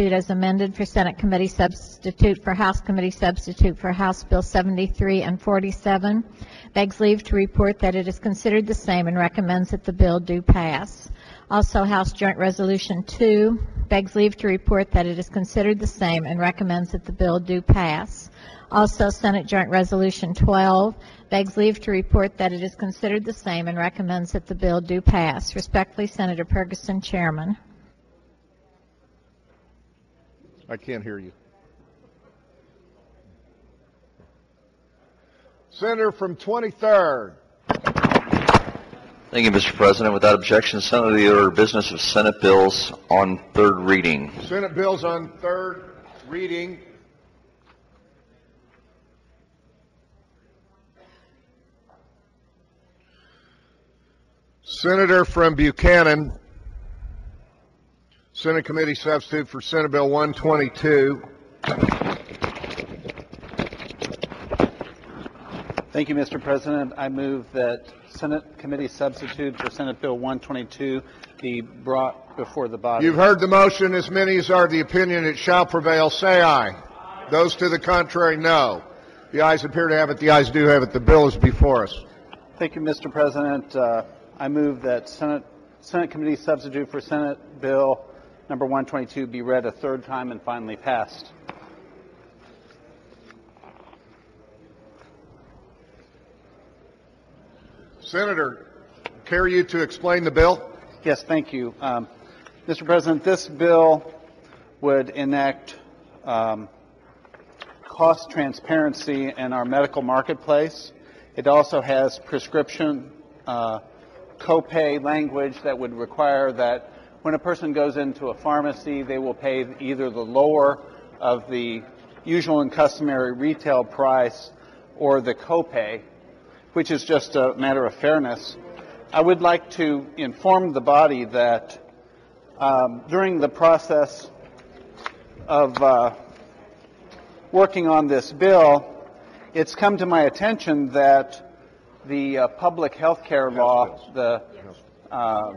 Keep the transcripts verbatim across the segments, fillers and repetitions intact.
substitute as amended for Senate Committee substitute for House Committee substitute for House Bill seventy-three and forty-seven. Begs leave to report that it is considered the same and recommends that the bill do pass. Also, House Joint Resolution two begs leave to report that it is considered the same and recommends that the bill do pass. Also, Senate Joint Resolution twelve begs leave to report that it is considered the same and recommends that the bill do pass. Respectfully, Senator Ferguson, Chairman. I can't hear you. Senator from twenty-third. Thank you, Mister President. Without objection, the Senate of the order of business of Senate bills on third reading. Senate bills on third reading. Senator from Buchanan, Senate Committee substitute for Senate Bill one twenty-two. Thank you, Mister President. I move that Senate Committee substitute for Senate Bill one twenty-two be brought before the body. You've heard the motion. As many as are the opinion, it shall prevail. Say aye. Aye. Those to the contrary, no. The ayes appear to have it. The ayes do have it. The bill is before us. Thank you, Mister President. Uh, I move that Senate Senate Committee substitute for Senate Bill number one twenty-two be read a third time and finally passed. Senator, care you to explain the bill? Yes, thank you. Um, Mister President, this bill would enact um, cost transparency in our medical marketplace. It also has prescription uh, copay language that would require that when a person goes into a pharmacy, they will pay either the lower of the usual and customary retail price or the copay, which is just a matter of fairness. I would like to inform the body that um, during the process of uh, working on this bill, it's come to my attention that the uh, public health care law, the uh,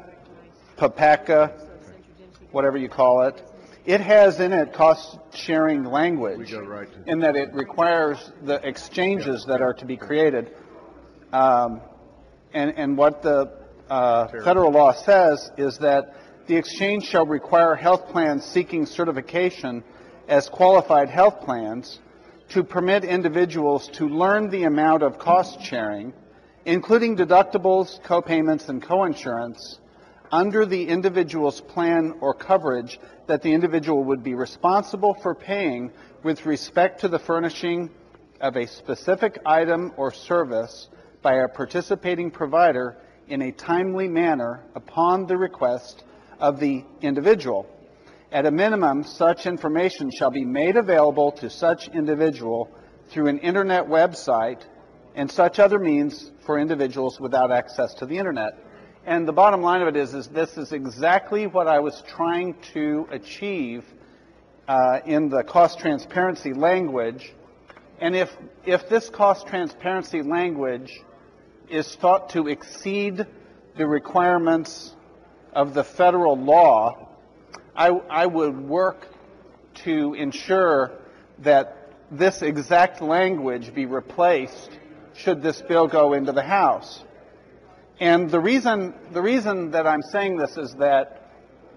PAPACA, whatever you call it, it has in it cost-sharing language right in that it requires the exchanges that are to be created. Um, and, and what the uh, federal law says is that the exchange shall require health plans seeking certification as qualified health plans to permit individuals to learn the amount of cost sharing, including deductibles, copayments, and coinsurance, under the individual's plan or coverage that the individual would be responsible for paying with respect to the furnishing of a specific item or service by a participating provider in a timely manner upon the request of the individual. At a minimum, such information shall be made available to such individual through an internet website and such other means for individuals without access to the internet. And the bottom line of it is, is this is exactly what I was trying to achieve uh, in the cost transparency language. And if, if this cost transparency language is thought to exceed the requirements of the federal law, I, I would work to ensure that this exact language be replaced should this bill go into the House. And the reason, the reason that I'm saying this is that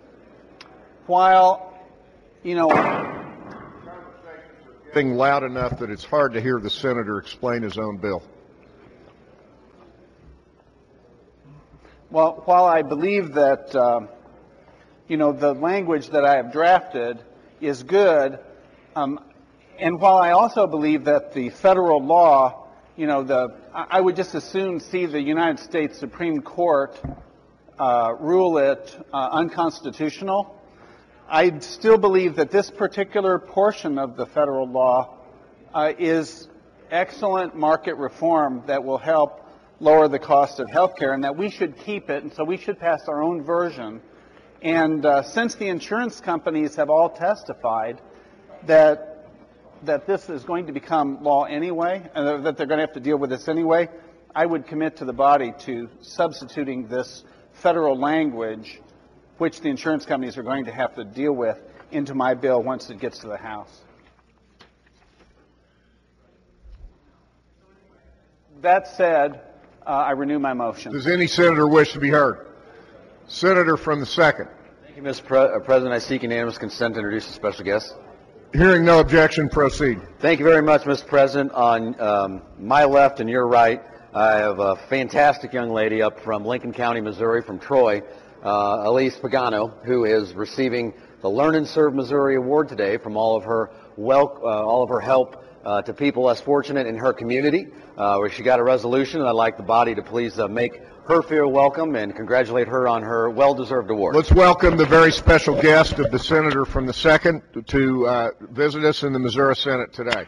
while, you know, being loud enough that it's hard to hear the senator explain his own bill. Well, while I believe that, uh, you know, the language that I have drafted is good, um, and while I also believe that the federal law, you know, the I would just as soon see the United States Supreme Court uh, rule it uh, unconstitutional, I still believe that this particular portion of the federal law uh, is excellent market reform that will help lower the cost of health care, and that we should keep it, and so we should pass our own version. And uh, since the insurance companies have all testified that that this is going to become law anyway, and that they're going to have to deal with this anyway, I would commit to the body to substituting this federal language, which the insurance companies are going to have to deal with, into my bill once it gets to the House. That said, uh, I renew my motion. Does any senator wish to be heard? Senator from the second. Thank you, Mister Pre- uh, President. I seek unanimous consent to introduce a special guest. Hearing no objection, proceed. Thank you very much, Mister President. On um, my left and your right, I have a fantastic young lady up from Lincoln County, Missouri, from Troy, uh, Elise Pagano, who is receiving the Learn and Serve Missouri Award today from all of her well, uh, all of her help uh, to people less fortunate in her community, uh, where she got a resolution, and I'd like the body to please uh, make her feel welcome and congratulate her on her well-deserved award. Let's welcome the very special guest of the senator from the second to uh, visit us in the Missouri Senate today.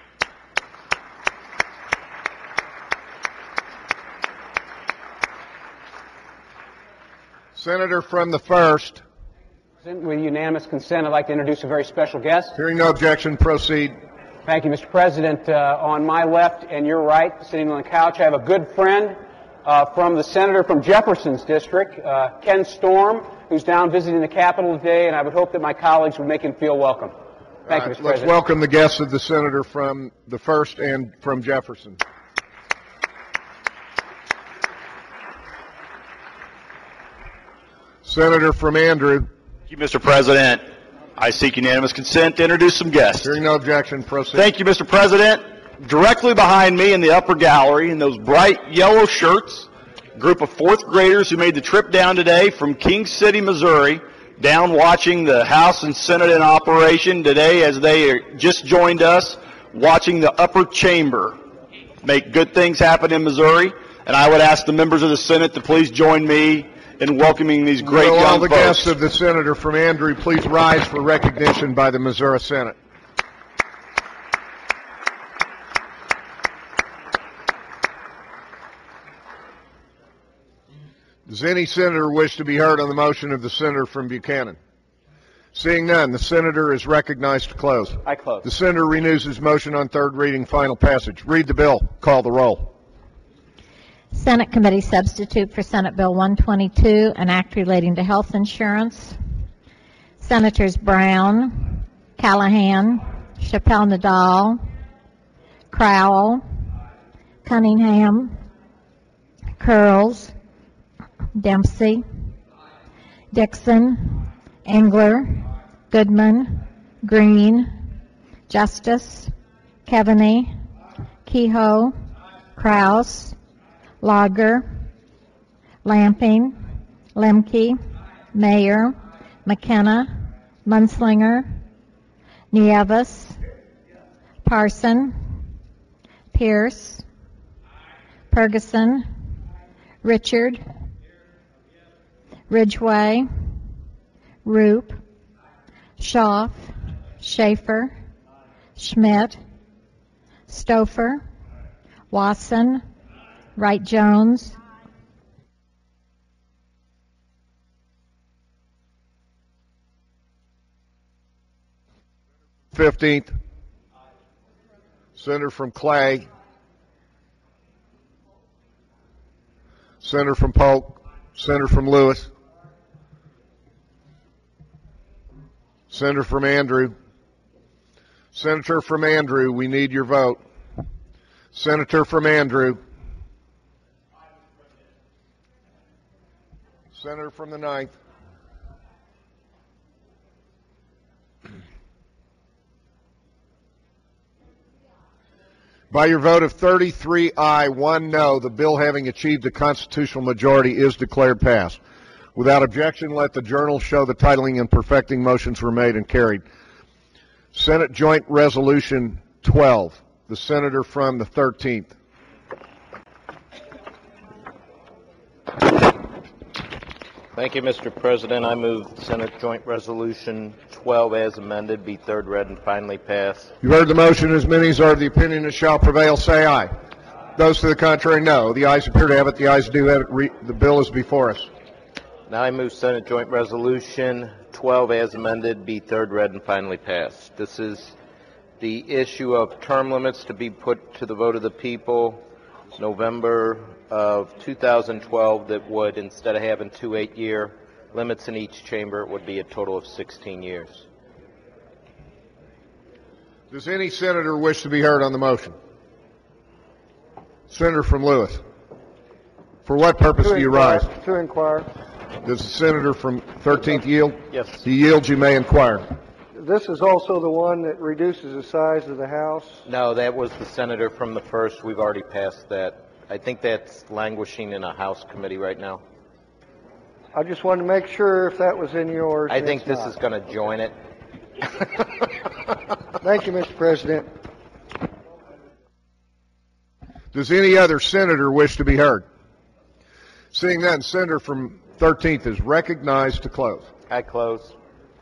Senator from the first. With unanimous consent, I'd like to introduce a very special guest. Hearing no objection, proceed. Thank you, Mister President. Uh, on my left and your right, sitting on the couch, I have a good friend uh, from the senator from Jefferson's district, uh, Ken Storm, who's down visiting the Capitol today, and I would hope that my colleagues would make him feel welcome. Thank Uh, you, Mister let's President. welcome the guests of the senator from the first and from Jefferson. Senator from Andrew. Thank you, Mister President. I seek unanimous consent to introduce some guests. Hearing no objection, proceed. Thank you, Mister President. Directly behind me in the upper gallery in those bright yellow shirts, a group of fourth graders who made the trip down today from King City, Missouri, down watching the House and Senate in operation today as they just joined us watching the upper chamber make good things happen in Missouri. And I would ask the members of the Senate to please join me in welcoming these great Will young all the folks. guests of the senator from Andrew please rise for recognition by the Missouri Senate. Does any senator wish to be heard on the motion of the senator from Buchanan? Seeing none, the senator is recognized to close. I close. The senator renews his motion on third reading, final passage. Read the bill. Call the roll. Senate Committee Substitute for Senate Bill one twenty-two, an act relating to health insurance. Senators Brown, Callahan, Chappelle Nadal, Crowell, Cunningham, Curls, Dempsey, Dixon, Engler, Goodman, Green, Justice, Keaveney, Kehoe, Kraus, Lager, Lamping, Lemke, Mayer, McKenna, Munslinger, Nieves, Parson, Pierce, Ferguson, Richard, Ridgway, Roop, Schaaf, Schaefer, Schmidt, Stouffer, Wasson, Wright Jones, fifteenth. Senator from Clay. Senator from Polk. Senator from Lewis. Senator from Andrew. Senator from Andrew, we need your vote. Senator from Andrew. Senator from the ninth. By your vote of thirty-three aye, one no, the bill having achieved a constitutional majority is declared passed. Without objection, let the journal show the titling and perfecting motions were made and carried. Senate Joint Resolution twelve, the senator from the thirteenth. Thank you, Mister President. I move Senate Joint Resolution twelve as amended be third read and finally passed. You heard the motion. As many as are of the opinion it shall prevail, say aye. Those to the contrary, no. The ayes appear to have it. The ayes do have it. Re- the bill is before us. Now I move Senate Joint Resolution twelve as amended be third read and finally passed. This is the issue of term limits to be put to the vote of the people November of two thousand twelve, that would, instead of having two eight-year limits in each chamber, it would be a total of sixteen years. Does any senator wish to be heard on the motion? Senator from Lewis. For what purpose do you rise? To inquire. Does the senator from thirteenth yield? Yes. He yields, you may inquire. This is also the one that reduces the size of the house. No, that was the senator from the first. We've already passed that. I think that's languishing in a House committee right now. I just wanted to make sure if that was in yours. I think this not. is going to join it. Thank you, Mister President. Does any other senator wish to be heard? Seeing none, senator from thirteenth is recognized to close. I close.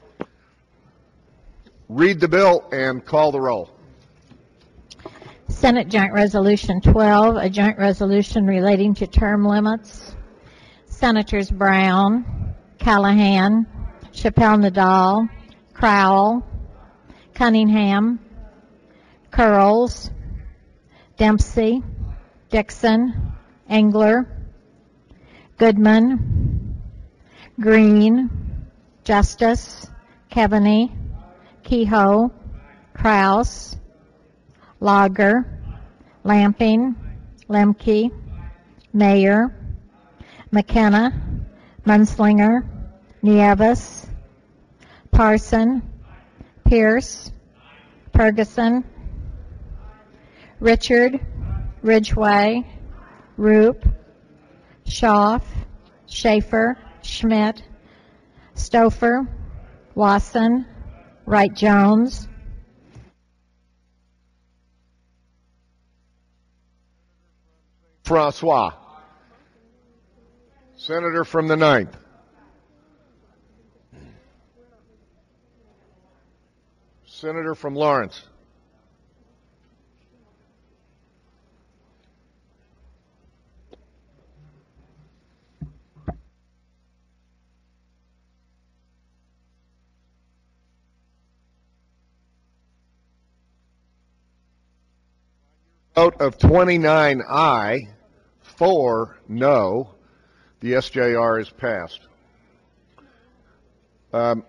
Read the bill and call the roll. Senate Joint Resolution twelve, a joint resolution relating to term limits. Senators Brown, Callahan, Chappelle Nadal, Crowell, Cunningham, Curls, Dempsey, Dixon, Engler, Goodman, Green, Justice, Keaveney, Kehoe, Kraus, Lager, Lamping, Lemke, Mayer, McKenna, Munslinger, Nieves, Parson, Pierce, Ferguson, Richard, Ridgway, Roop, Schaaf, Schaefer, Schmidt, Stouffer, Wasson, Wright-Jones, Francois. Senator from the ninth. Senator from Lawrence. Vote of twenty-nine aye, four no. The S J R is passed. Um,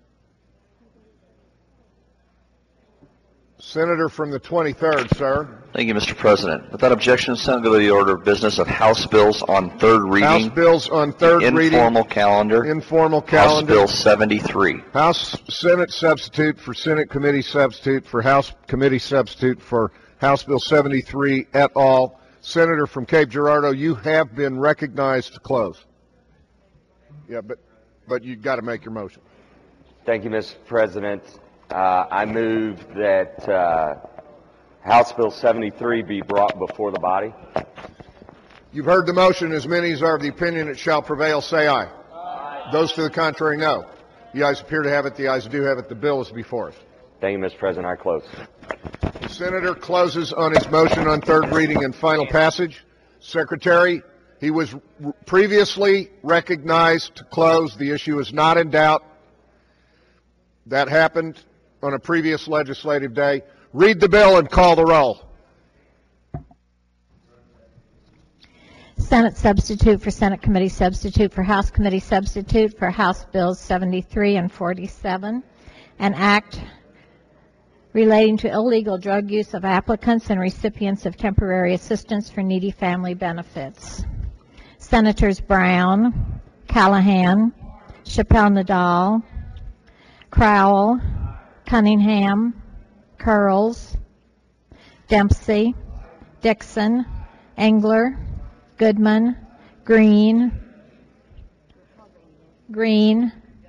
Senator from the twenty-third, sir. Thank you, Mister President. Without objection, Senate go to the order of business of House bills on third reading. House bills on third reading. Informal calendar. Informal calendar. House Bill seventy-three. House Senate substitute for Senate committee substitute for House committee substitute for House Bill seventy-three et al. Senator from Cape Girardeau, you have been recognized to close. Yeah, but but you've got to make your motion. Thank you, Mister President. Uh, I move that uh, House Bill seventy-three be brought before the body. You've heard the motion. As many as are of the opinion it shall prevail, say aye. Aye. Those to the contrary, no. The ayes appear to have it. The ayes do have it. The bill is before us. Thank you, Mister President. I close. The senator closes on his motion on third reading and final passage. Secretary, he was previously recognized to close. The issue is not in doubt. That happened on a previous legislative day. Read the bill and call the roll. Senate substitute for Senate committee substitute for House committee substitute for House Bills seventy-three and forty-seven. An act relating to illegal drug use of applicants and recipients of temporary assistance for needy family benefits. Senators Brown, Callahan, Chappelle Nadal, Crowell, Cunningham, Curls, Dempsey, Dixon, Engler, Goodman, Green, Green,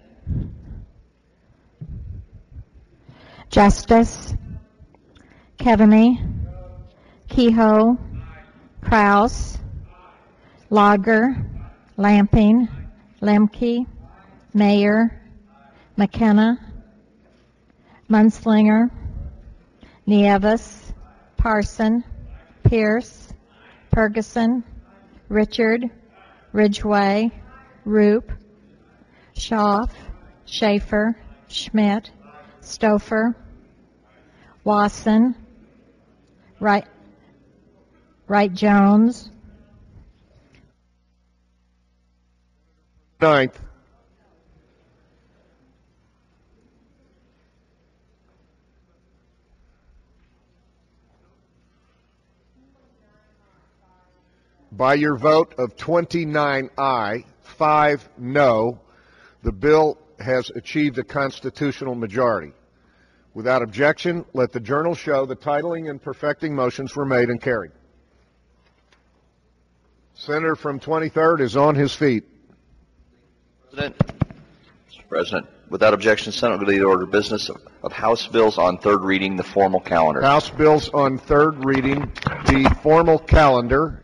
Justice, Keaveney, Kehoe, Kraus, Lager, Lamping, Lemke, Mayer, McKenna, Munslinger, Nieves, Parson, Pierce, Ferguson, Richard, Ridgway, Roop, Schaaf, Schaefer, Schmidt, Stouffer, Wasson, Wright, Wright-Jones, Ninth. By your vote of twenty-nine aye, five no, the bill has achieved a constitutional majority. Without objection, let the journal show the titling and perfecting motions were made and carried. Senator from twenty-third is on his feet. President, Mister President, without objection, Senate will lead the order of business of, of House bills on third reading, the formal calendar. House bills on third reading, the formal calendar.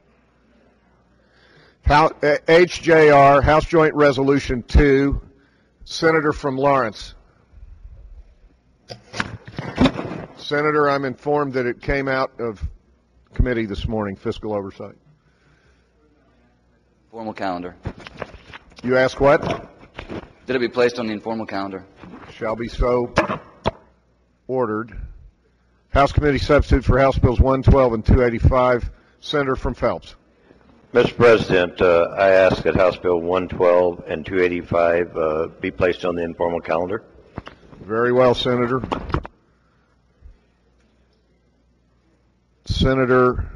How, uh, H J R, House Joint Resolution two, Senator from Lawrence. Senator, I'm informed that it came out of committee this morning, fiscal oversight. Formal calendar. You ask what? Did it be placed on the informal calendar? Shall be so ordered. House Committee Substitute for House Bills one twelve and two eighty-five, Senator from Phelps. Mister President, uh, I ask that House Bill one twelve and two eighty-five uh, be placed on the informal calendar. Very well, Senator. Senator,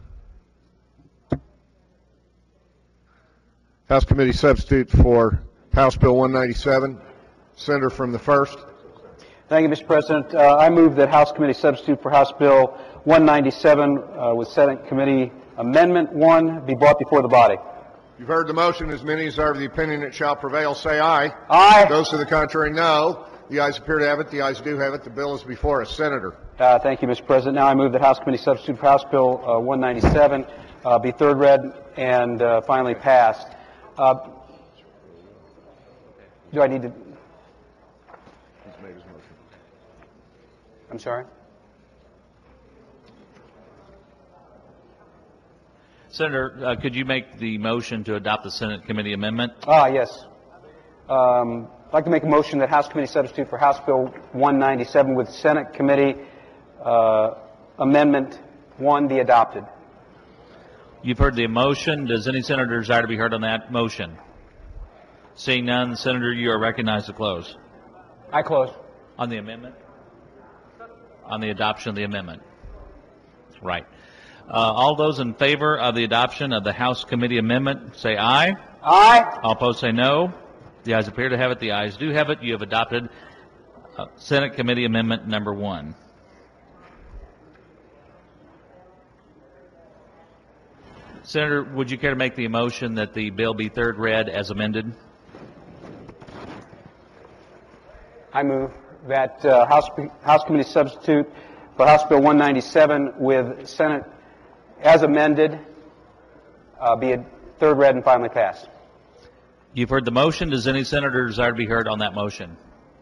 House Committee Substitute for House Bill one ninety-seven, Senator from the first. Thank you, Mister President. Uh, I move that House Committee Substitute for House Bill one ninety-seven uh, with Senate Committee Amendment one be brought before the body. You've heard the motion. As many as are of the opinion it shall prevail, say aye. Aye. Those to the contrary, no. The ayes appear to have it. The ayes do have it. The bill is before us. Senator. Uh, thank you, Mister President. Now I move that House Committee Substitute for House Bill uh, one ninety-seven uh, be third read and uh, finally passed. Uh, do I need to? He's made his motion. I'm sorry? Senator, uh, could you make the motion to adopt the Senate Committee Amendment? Ah, yes. Um, I'd like to make a motion that House Committee Substitute for House Bill one ninety-seven with Senate Committee uh, Amendment one be adopted. You've heard the motion. Does any senator desire to be heard on that motion? Seeing none, Senator, you are recognized to close. I close. On the amendment? On the adoption of the amendment. Right. Uh, all those in favor of the adoption of the House Committee Amendment, say aye. Aye. All opposed, say no. The ayes appear to have it. The ayes do have it. You have adopted uh, Senate Committee Amendment number one. Senator, would you care to make the motion that the bill be third read as amended? I move that uh, House, House Committee Substitute for House Bill one ninety-seven with Senate as amended uh, be a third read and finally passed. You've heard the motion. Does any senator desire to be heard on that motion?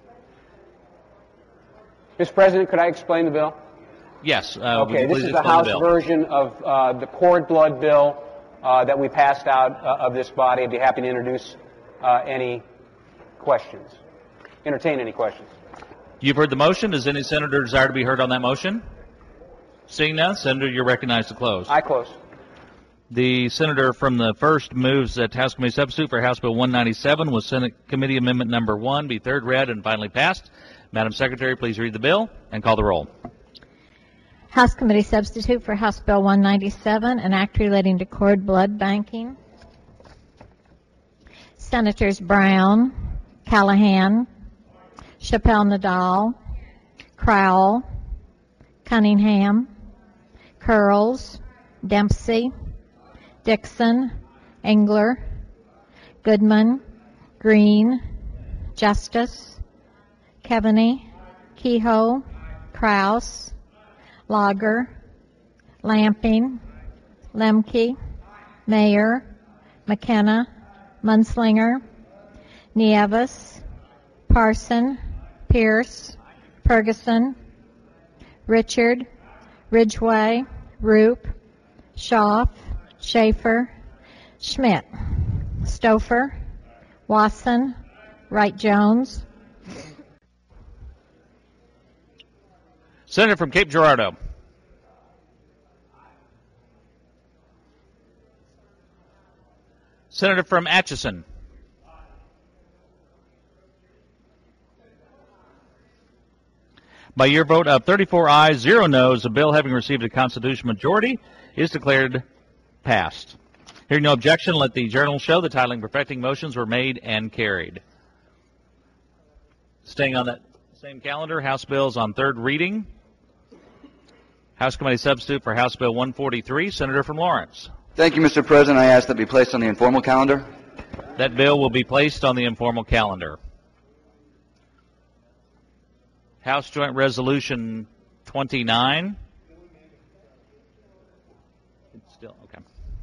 Mister President, could I explain the bill? Yes. Uh, okay, this is the House the version of uh, the cord blood bill uh, that we passed out uh, of this body. I'd be happy to introduce uh, any questions, entertain any questions. You've heard the motion. Does any senator desire to be heard on that motion? Seeing none, Senator, you're recognized to close. I close. The senator from the first moves that House Committee Substitute for House Bill one ninety-seven with Senate Committee Amendment number one be third read and finally passed. Madam Secretary, please read the bill and call the roll. House Committee Substitute for House Bill one ninety-seven, an act relating to cord blood banking. Senators Brown, Callahan, Chappelle Nadal, Crowell, Cunningham, Curls, Dempsey, Dixon, Engler, Goodman, Green, Justice, Keaveney, Kehoe, Kraus, Lager, Lamping, Lemke, Mayer, McKenna, Munslinger, Nieves, Parson, Pierce, Ferguson, Richard, Ridgway, Roop, Schaaf, Schaefer, Schmidt, Stouffer, Wasson, Wright-Jones. Senator from Cape Girardeau. Senator from Atchison. By your vote of thirty-four ayes, zero noes, the bill having received a constitutional majority is declared passed. Hearing no objection, let the journal show the titling perfecting motions were made and carried. Staying on that same calendar, House bills on third reading. House Committee Substitute for House Bill one forty-three, Senator from Lawrence. Thank you, Mister President. I ask that be placed on the informal calendar. That bill will be placed on the informal calendar. House Joint Resolution twenty-nine. It's still, okay.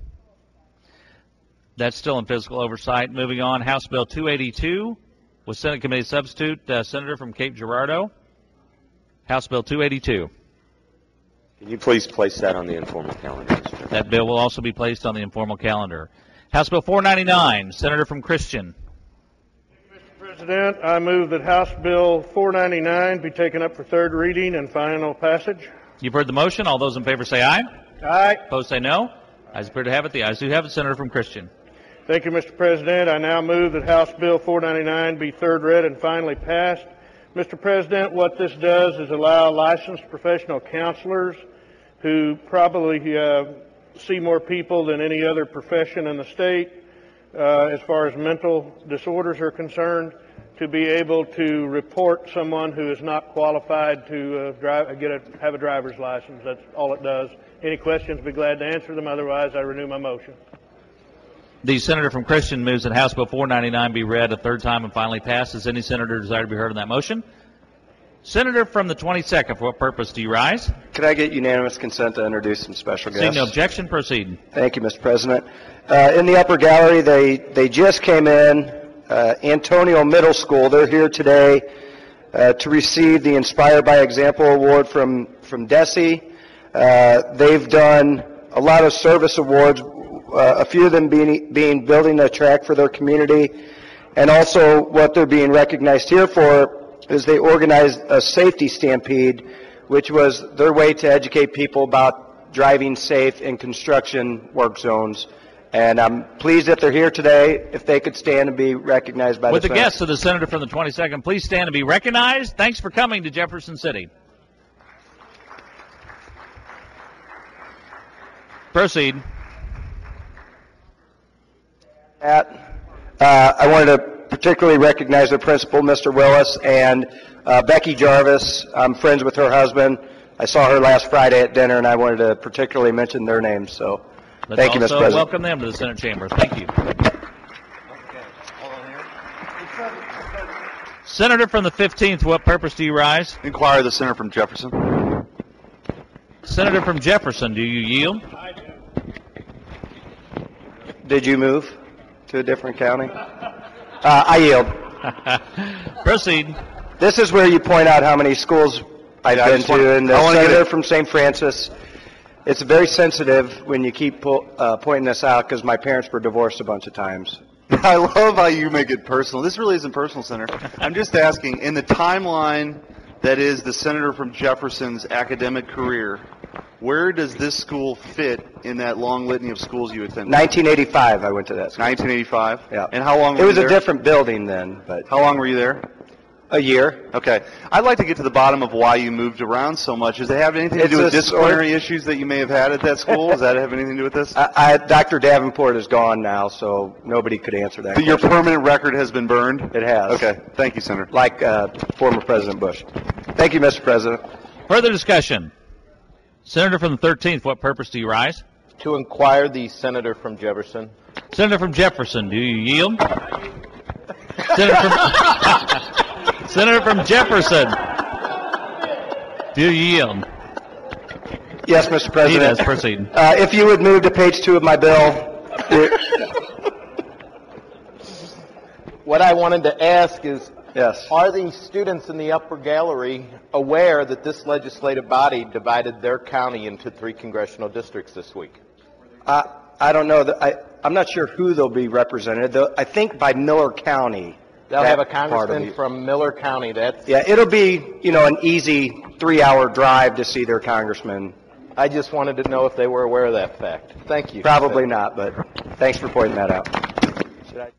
That's still in physical oversight. Moving on, House Bill two eighty-two with Senate Committee Substitute, uh, Senator from Cape Girardeau. House Bill two eighty-two. Can you please place that on the informal calendar, Mister President? That bill will also be placed on the informal calendar. House Bill four ninety-nine, Senator from Christian. Mister President, I move that House Bill four ninety-nine be taken up for third reading and final passage. You've heard the motion. All those in favor say aye. Aye. Opposed say no. Ayes appear to have it. The ayes do have it. Senator from Christian. Thank you, Mister President. I now move that House Bill four ninety-nine be third read and finally passed. Mister President, what this does is allow licensed professional counselors who probably uh, see more people than any other profession in the state uh, as far as mental disorders are concerned, to be able to report someone who is not qualified to uh, drive, get a, have a driver's license. That's all it does. Any questions, be glad to answer them. Otherwise, I renew my motion. The senator from Christian moves that House Bill four ninety-nine be read a third time and finally passed. Does any senator desire to be heard on that motion? Senator from the twenty-second, for what purpose do you rise? Could I get unanimous consent to introduce some special guests? Seeing no objection, proceed. Thank you, Mister President. Uh, in the upper gallery, they, they just came in, uh, Antonio Middle School. They're here today uh, to receive the Inspired by Example Award from, from DESE. Uh, they've done a lot of service awards, uh, a few of them being, being building a track for their community, and also what they're being recognized here for is they organized a safety stampede, which was their way to educate people about driving safe in construction work zones. And I'm pleased that they're here today. If they could stand and be recognized by With the the Senate. guests of the senator from the twenty-second, please stand and be recognized. Thanks for coming to Jefferson City. Proceed. At, uh, I wanted to particularly recognize the principal, Mister Willis, and uh, Becky Jarvis. I'm friends with her husband. I saw her last Friday at dinner, and I wanted to particularly mention their names. So, Let's thank you, Mister also President. welcome them to the Senate chambers. Thank you. Senator from the fifteenth, what purpose do you rise? Inquire the senator from Jefferson. Senator from Jefferson, do you yield? Did you move to a different county? Uh, I yield. Proceed. This is where you point out how many schools I've Yeah, I been just want- to, and the I wanna get senator it- from Saint Francis. It's very sensitive when you keep po- uh, pointing this out because my parents were divorced a bunch of times. I love how you make it personal. This really isn't personal, Senator. I'm just asking, in the timeline that is the senator from Jefferson's academic career, where does this school fit in that long litany of schools you attended? nineteen eighty-five, I went to that school. nineteen eighty-five? Yeah. And how long were It was you a there? different building then, but How long were you there? a year. Okay. I'd like to get to the bottom of why you moved around so much. Does it have anything to It's do with a disciplinary sort- issues that you may have had at that school? Does that have anything to do with this? I, I, Doctor Davenport is gone now, so nobody could answer that But your question. permanent record has been burned? It has. Okay. Thank you, Senator. Like uh, former President Bush. Thank you, Mister President. Further discussion. Senator from the thirteenth, what purpose do you rise? To inquire the senator from Jefferson. Senator from Jefferson, do you yield? Senator from, Senator from Jefferson, do you yield? Yes, Mister He President. does. Proceed. Uh, if you would move to page two of my bill. What I wanted to ask is, Yes. are the students in the upper gallery aware that this legislative body divided their county into three congressional districts this week? Uh, I don't know. That I, I'm not sure who they'll be represented. They'll, I think by Miller County. They'll that have a part of congressman the- from Miller County. That's. Yeah, it'll be, you know, an easy three-hour drive to see their congressman. I just wanted to know if they were aware of that fact. Thank you. Probably not, but thanks for pointing that out. Should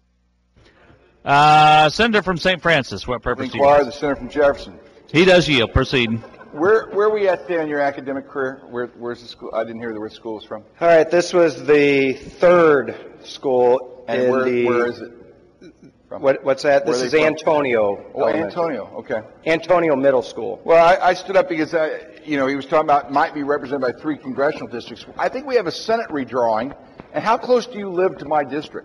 I? Uh, Senator from Saint Francis, what purpose do you Inquire rise? the senator from Jefferson. He does yield. Proceed. Where where are we at today on your academic career? Where where's the school? I didn't hear where the school was from. All right, this was the third school And in where the. where is it? From? What, what's that? Where This are is they from? Antonio. Oh, Elementary. Antonio. Okay. Antonio Middle School. Well, I, I stood up because I, you know he was talking about might be represented by three congressional districts. I think we have a Senate redrawing. And how close do you live to my district?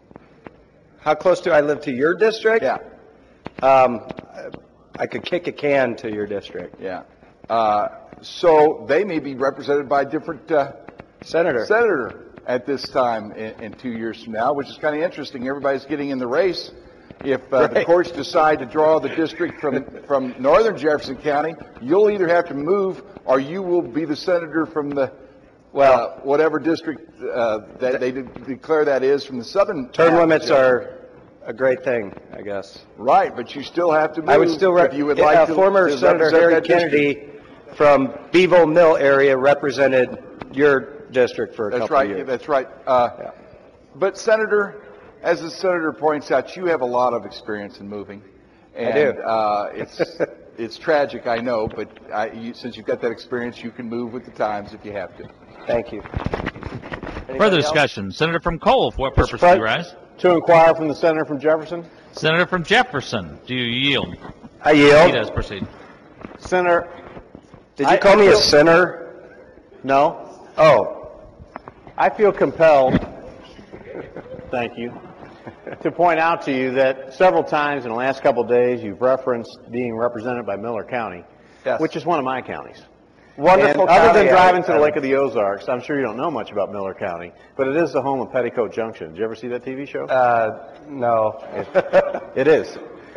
How close do I live to your district? Yeah. Um, I could kick a can to your district. Yeah. Uh, so they may be represented by a different uh, senator. Senator at this time in, in two years from now, which is kind of interesting. Everybody's getting in the race. If uh, the Right. courts decide to draw the district from from northern Jefferson County, you'll either have to move or you will be the senator from the well uh, whatever district uh, that they de- declare that is from the southern. Term half of limits Jefferson. are a great thing, I guess. Right, but you still have to move. I would still if rep- you would yeah, like to, former to Senator represent Harry that district. Kennedy from Beeville Mill area represented your district for a That's couple right. of years. That's right. Uh, But Senator, as the senator points out, you have a lot of experience in moving. And, I do. Uh, it's it's tragic, I know, but I, you, since you've got that experience, you can move with the times if you have to. Thank you. Further discussion. Senator from Cole, for what purpose do you rise? To inquire from the senator from Jefferson. Senator from Jefferson, do you yield? I yield. He does. Proceed. Senator. Did you I- call I me a feel- sinner? No. Oh. I feel compelled, thank you, to point out to you that several times in the last couple of days you've referenced being represented by Miller County, Yes. which is one of my counties. Wonderful And other county, than driving I- to the I- Lake of the Ozarks, I'm sure you don't know much about Miller County, but it is the home of Petticoat Junction. Did you ever see that T V show? Uh, no. It is.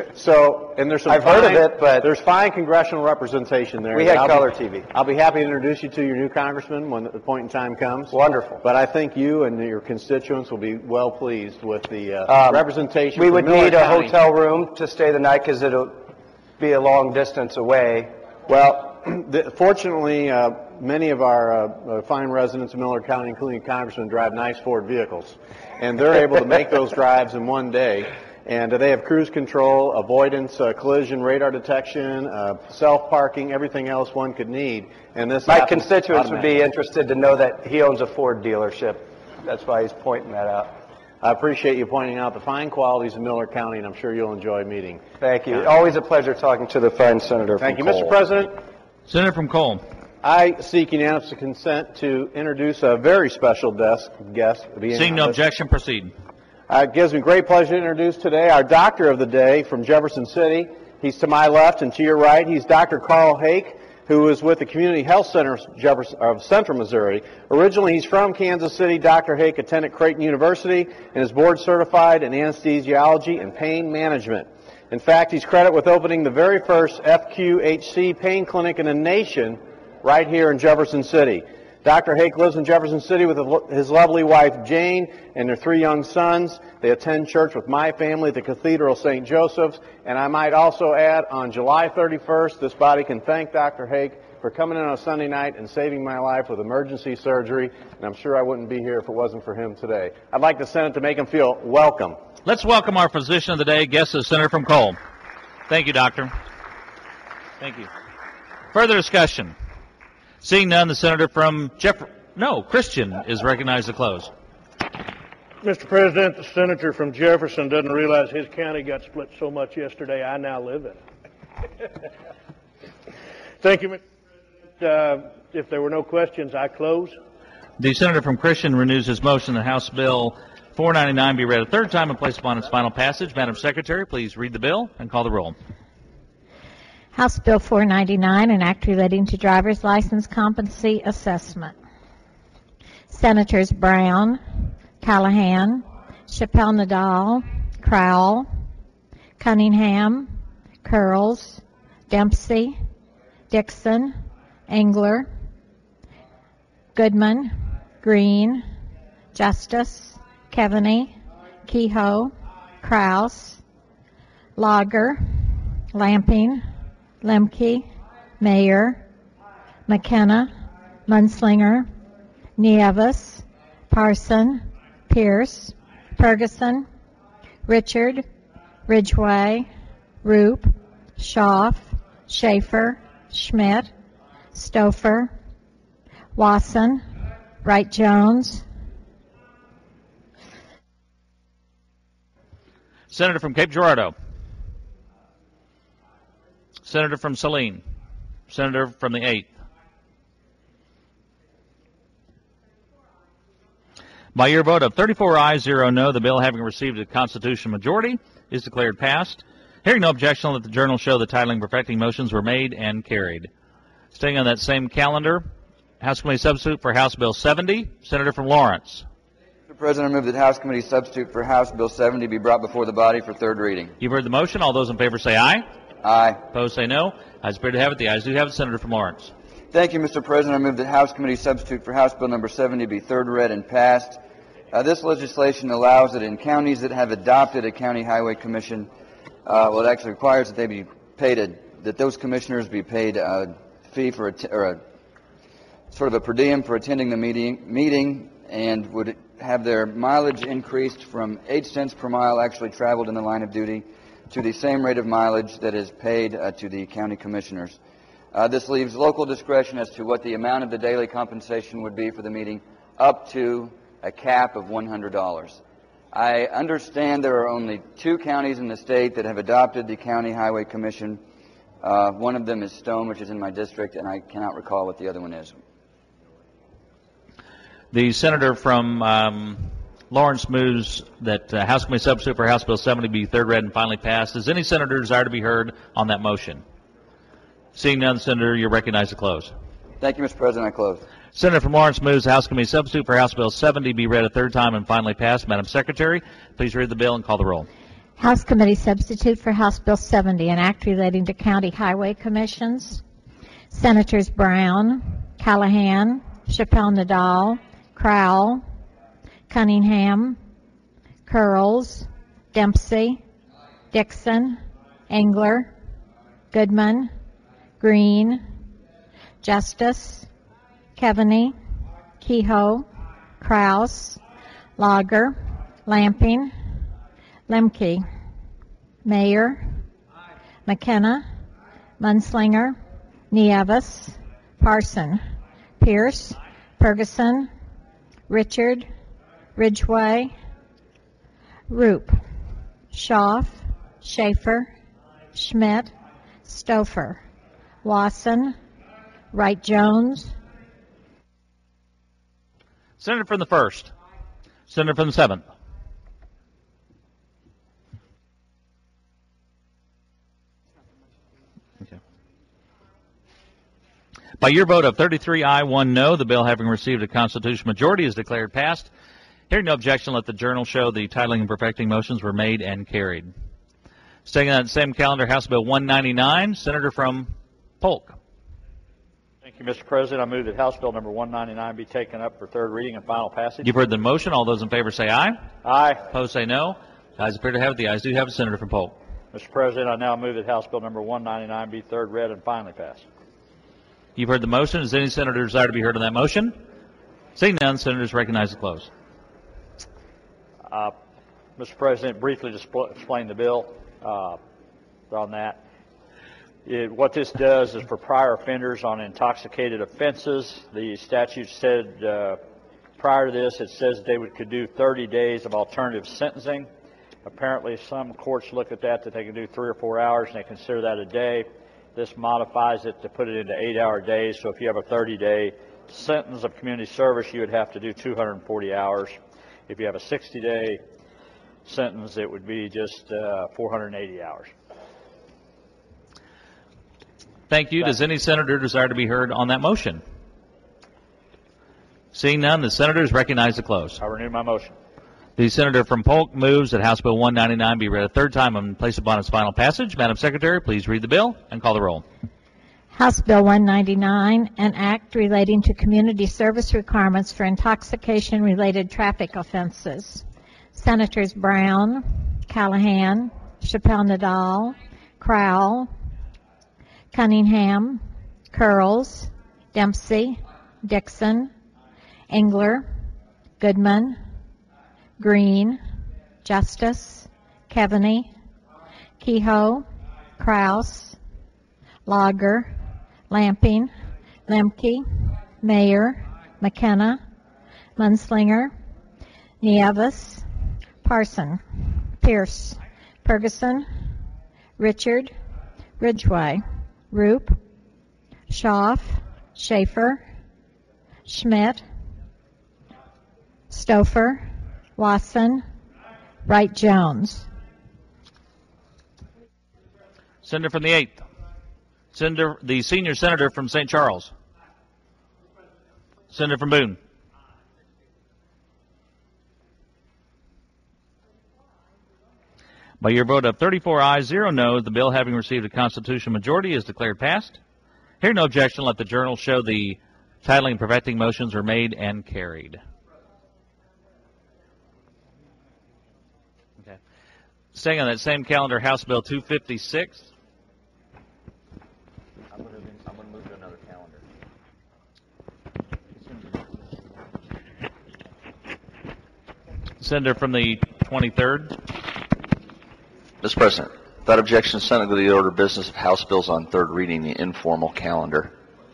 So, and there's some I've heard of fine- it, but- there's fine congressional representation there. We had I'll be- color T V. I'll be happy to introduce you to your new congressman when the point in time comes. Wonderful. But I think you and your constituents will be well pleased with the uh, Um, representation. We from would Miller need a County. hotel room to stay the night because it'll be a long distance away. Well, the, fortunately, uh, many of our uh, uh, fine residents of Miller County, including Congressman, drive nice Ford vehicles, and they're able to make those drives in one day. And uh, they have cruise control, avoidance, uh, collision, radar detection, uh, self-parking, everything else one could need. And this My happens constituents would be automatically. interested to know that he owns a Ford dealership. That's why he's pointing that out. I appreciate you pointing out the fine qualities of Miller County, and I'm sure you'll enjoy meeting. Thank you. Always a pleasure talking to the fine senator Thank you, from Mister Cole. President. Senator from Cole. I seek unanimous consent to introduce a very special desk guest. being Seeing no on this. objection, proceed. Uh, it gives me great pleasure to introduce today our doctor of the day from Jefferson City. He's to my left and to your right. He's Doctor Carl Hake, who is with the Community Health Center of, Jefferson, of Central Missouri. Originally, he's from Kansas City. Doctor Hake attended Creighton University and is board certified in anesthesiology and pain management. In fact, he's credited with opening the very first F Q H C pain clinic in the nation right here in Jefferson City. Doctor Hake lives in Jefferson City with his lovely wife Jane and their three young sons. They attend church with my family at the Cathedral of Saint Joseph's. And I might also add, on July thirty-first, this body can thank Doctor Hake for coming in on a Sunday night and saving my life with emergency surgery. And I'm sure I wouldn't be here if it wasn't for him today. I'd like the Senate to make him feel welcome. Let's welcome our physician of the day, guest is Senator from Cole. Thank you, Doctor. Thank you. Further discussion. Seeing none, the senator from Jeff, no, Christian is recognized to close. Mister President, the senator from Jefferson doesn't realize his county got split so much yesterday. I now live in it. Thank you, Mister President. Uh, if there were no questions, I close. The senator from Christian renews his motion that House Bill four ninety-nine be read a third time and placed upon its final passage. Madam Secretary, please read the bill and call the roll. House Bill four ninety-nine, an act relating to driver's license competency assessment. Senators Brown, Callahan, Chappelle Nadal, Crowell, Cunningham, Curls, Dempsey, Dixon, Engler, Goodman, Green, Justice, Keaveney, Kehoe, Kraus, Lager, Lamping, Lemke, Mayer, McKenna, Munslinger, Nieves, Parson, Pierce, Ferguson, Richard, Ridgway, Roop, Schaaf, Schaefer, Schmidt, Stouffer, Wasson, Wright Jones, Senator from Cape Girardeau. Senator from Saline. Senator from the eighth. By your vote of thirty-four ayes, zero no, the bill, having received a constitutional majority, is declared passed. Hearing no objection, let the journal show the titling perfecting motions were made and carried. Staying on that same calendar, House Committee Substitute for House Bill seventy, Senator from Lawrence. Mister President, I move that House Committee Substitute for House Bill seventy be brought before the body for third reading. You've heard the motion. All those in favor say aye. Aye. Opposed say no. Ayes appear to have it. The ayes do have it. Senator from Lawrence. Thank you, Mister President. I move that House Committee Substitute for House Bill number seventy be third read and passed. Uh, this legislation allows that in counties that have adopted a county highway commission, uh, well, it actually requires that they be paid a, that those commissioners be paid a fee for a, or a sort of a per diem for attending the meeting, meeting and would have their mileage increased from eight cents per mile actually traveled in the line of duty to the same rate of mileage that is paid uh, to the county commissioners. Uh, this leaves local discretion as to what the amount of the daily compensation would be for the meeting, up to a cap of one hundred dollars. I understand there are only two counties in the state that have adopted the County Highway Commission. Uh, one of them is Stone, which is in my district, and I cannot recall what the other one is. The senator from um, Lawrence moves that uh, House Committee Substitute for House Bill seventy be third read and finally passed. Does any senator desire to be heard on that motion? Seeing none, Senator, you're recognized to close. Thank you, Mister President. I close. Senator from Lawrence moves House Committee Substitute for House Bill seventy be read a third time and finally passed. Madam Secretary, please read the bill and call the roll. House Committee Substitute for House Bill seventy, an act relating to county highway commissions. Senators Brown, Callahan, Chappelle-Nadal, Crowell, Cunningham, Curls, Dempsey, Dixon, Engler, Goodman, Green, Justice, Keaveney, Kehoe, Kraus, Lager, Lamping, Lemke, Mayor, McKenna, Munslinger, Nieves, Parson, Pierce, Ferguson, Richard, Ridgway, Roop, Schaaf, Schaefer, Schmidt, Stouffer, Wasson, Wright Jones, Senator from the first. Senator from the seventh. Okay. By your vote of thirty-three aye, one no, the bill, having received a constitutional majority, is declared passed. Hearing no objection, let the journal show the titling and perfecting motions were made and carried. Staying on that same calendar, House Bill one ninety-nine, Senator from Polk. Thank you, Mister President. I move that House Bill number one ninety-nine be taken up for third reading and final passage. You've heard the motion. All those in favor say aye. Aye. Opposed say no. The ayes appear to have it. The ayes do have it. Senator from Polk. Mister President, I now move that House Bill number one ninety-nine be third read and finally passed. You've heard the motion. Does any senator desire to be heard on that motion? Seeing none, senators recognize the close. Uh, Mister President, briefly to explain the bill uh, on that. It, what this does is for prior offenders on intoxicated offenses, the statute said uh, prior to this, it says they would, could do thirty days of alternative sentencing. Apparently some courts look at that, that they can do three or four hours and they consider that a day. This modifies it to put it into eight-hour days. So if you have a thirty-day sentence of community service, you would have to do two hundred forty hours. If you have a sixty-day sentence, it would be just uh, four hundred eighty hours. Thank you. Does any senator desire to be heard on that motion? Seeing none, the senators recognize the close. I renew my motion. The senator from Polk moves that House Bill one ninety-nine be read a third time and placed upon its final passage. Madam Secretary, please read the bill and call the roll. House Bill one ninety-nine, an act relating to community service requirements for intoxication-related traffic offenses. Senators Brown, Callahan, Chappelle-Nadal, Crowell, Cunningham, Curls, Dempsey, Dixon, Engler, Goodman, Green, Justice, Keaveney, Kehoe, Kraus, Lager, Lamping, Lemke, Mayer, McKenna, Munslinger, Nieves, Parson, Pierce, Ferguson, Richard, Ridgway, Roop, Schaaf, Schaefer, Schmidt, Stouffer, Watson, Wright-Jones. Senator from the eighth. Senator, the senior senator from Saint Charles. Senator from Boone. By your vote of thirty-four ayes, zero noes, the bill having received a constitutional majority is declared passed. Hearing no objection, let the journal show the titling and perfecting motions were made and carried. Okay. Staying on that same calendar, House Bill two fifty-six. I'm going to I'm going to move to another calendar. Senator from the twenty-third. Mister President, without objection, the Senate go to the order of business of House bills on third reading, the informal calendar.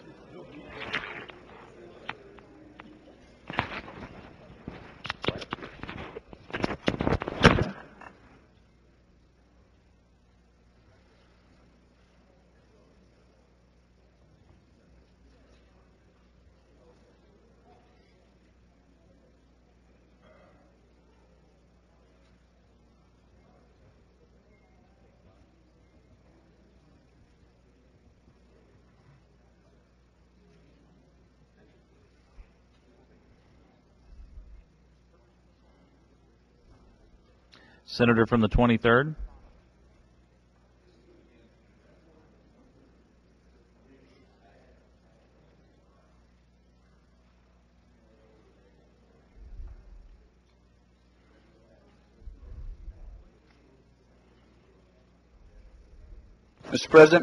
Senator from the twenty-third. Mister President.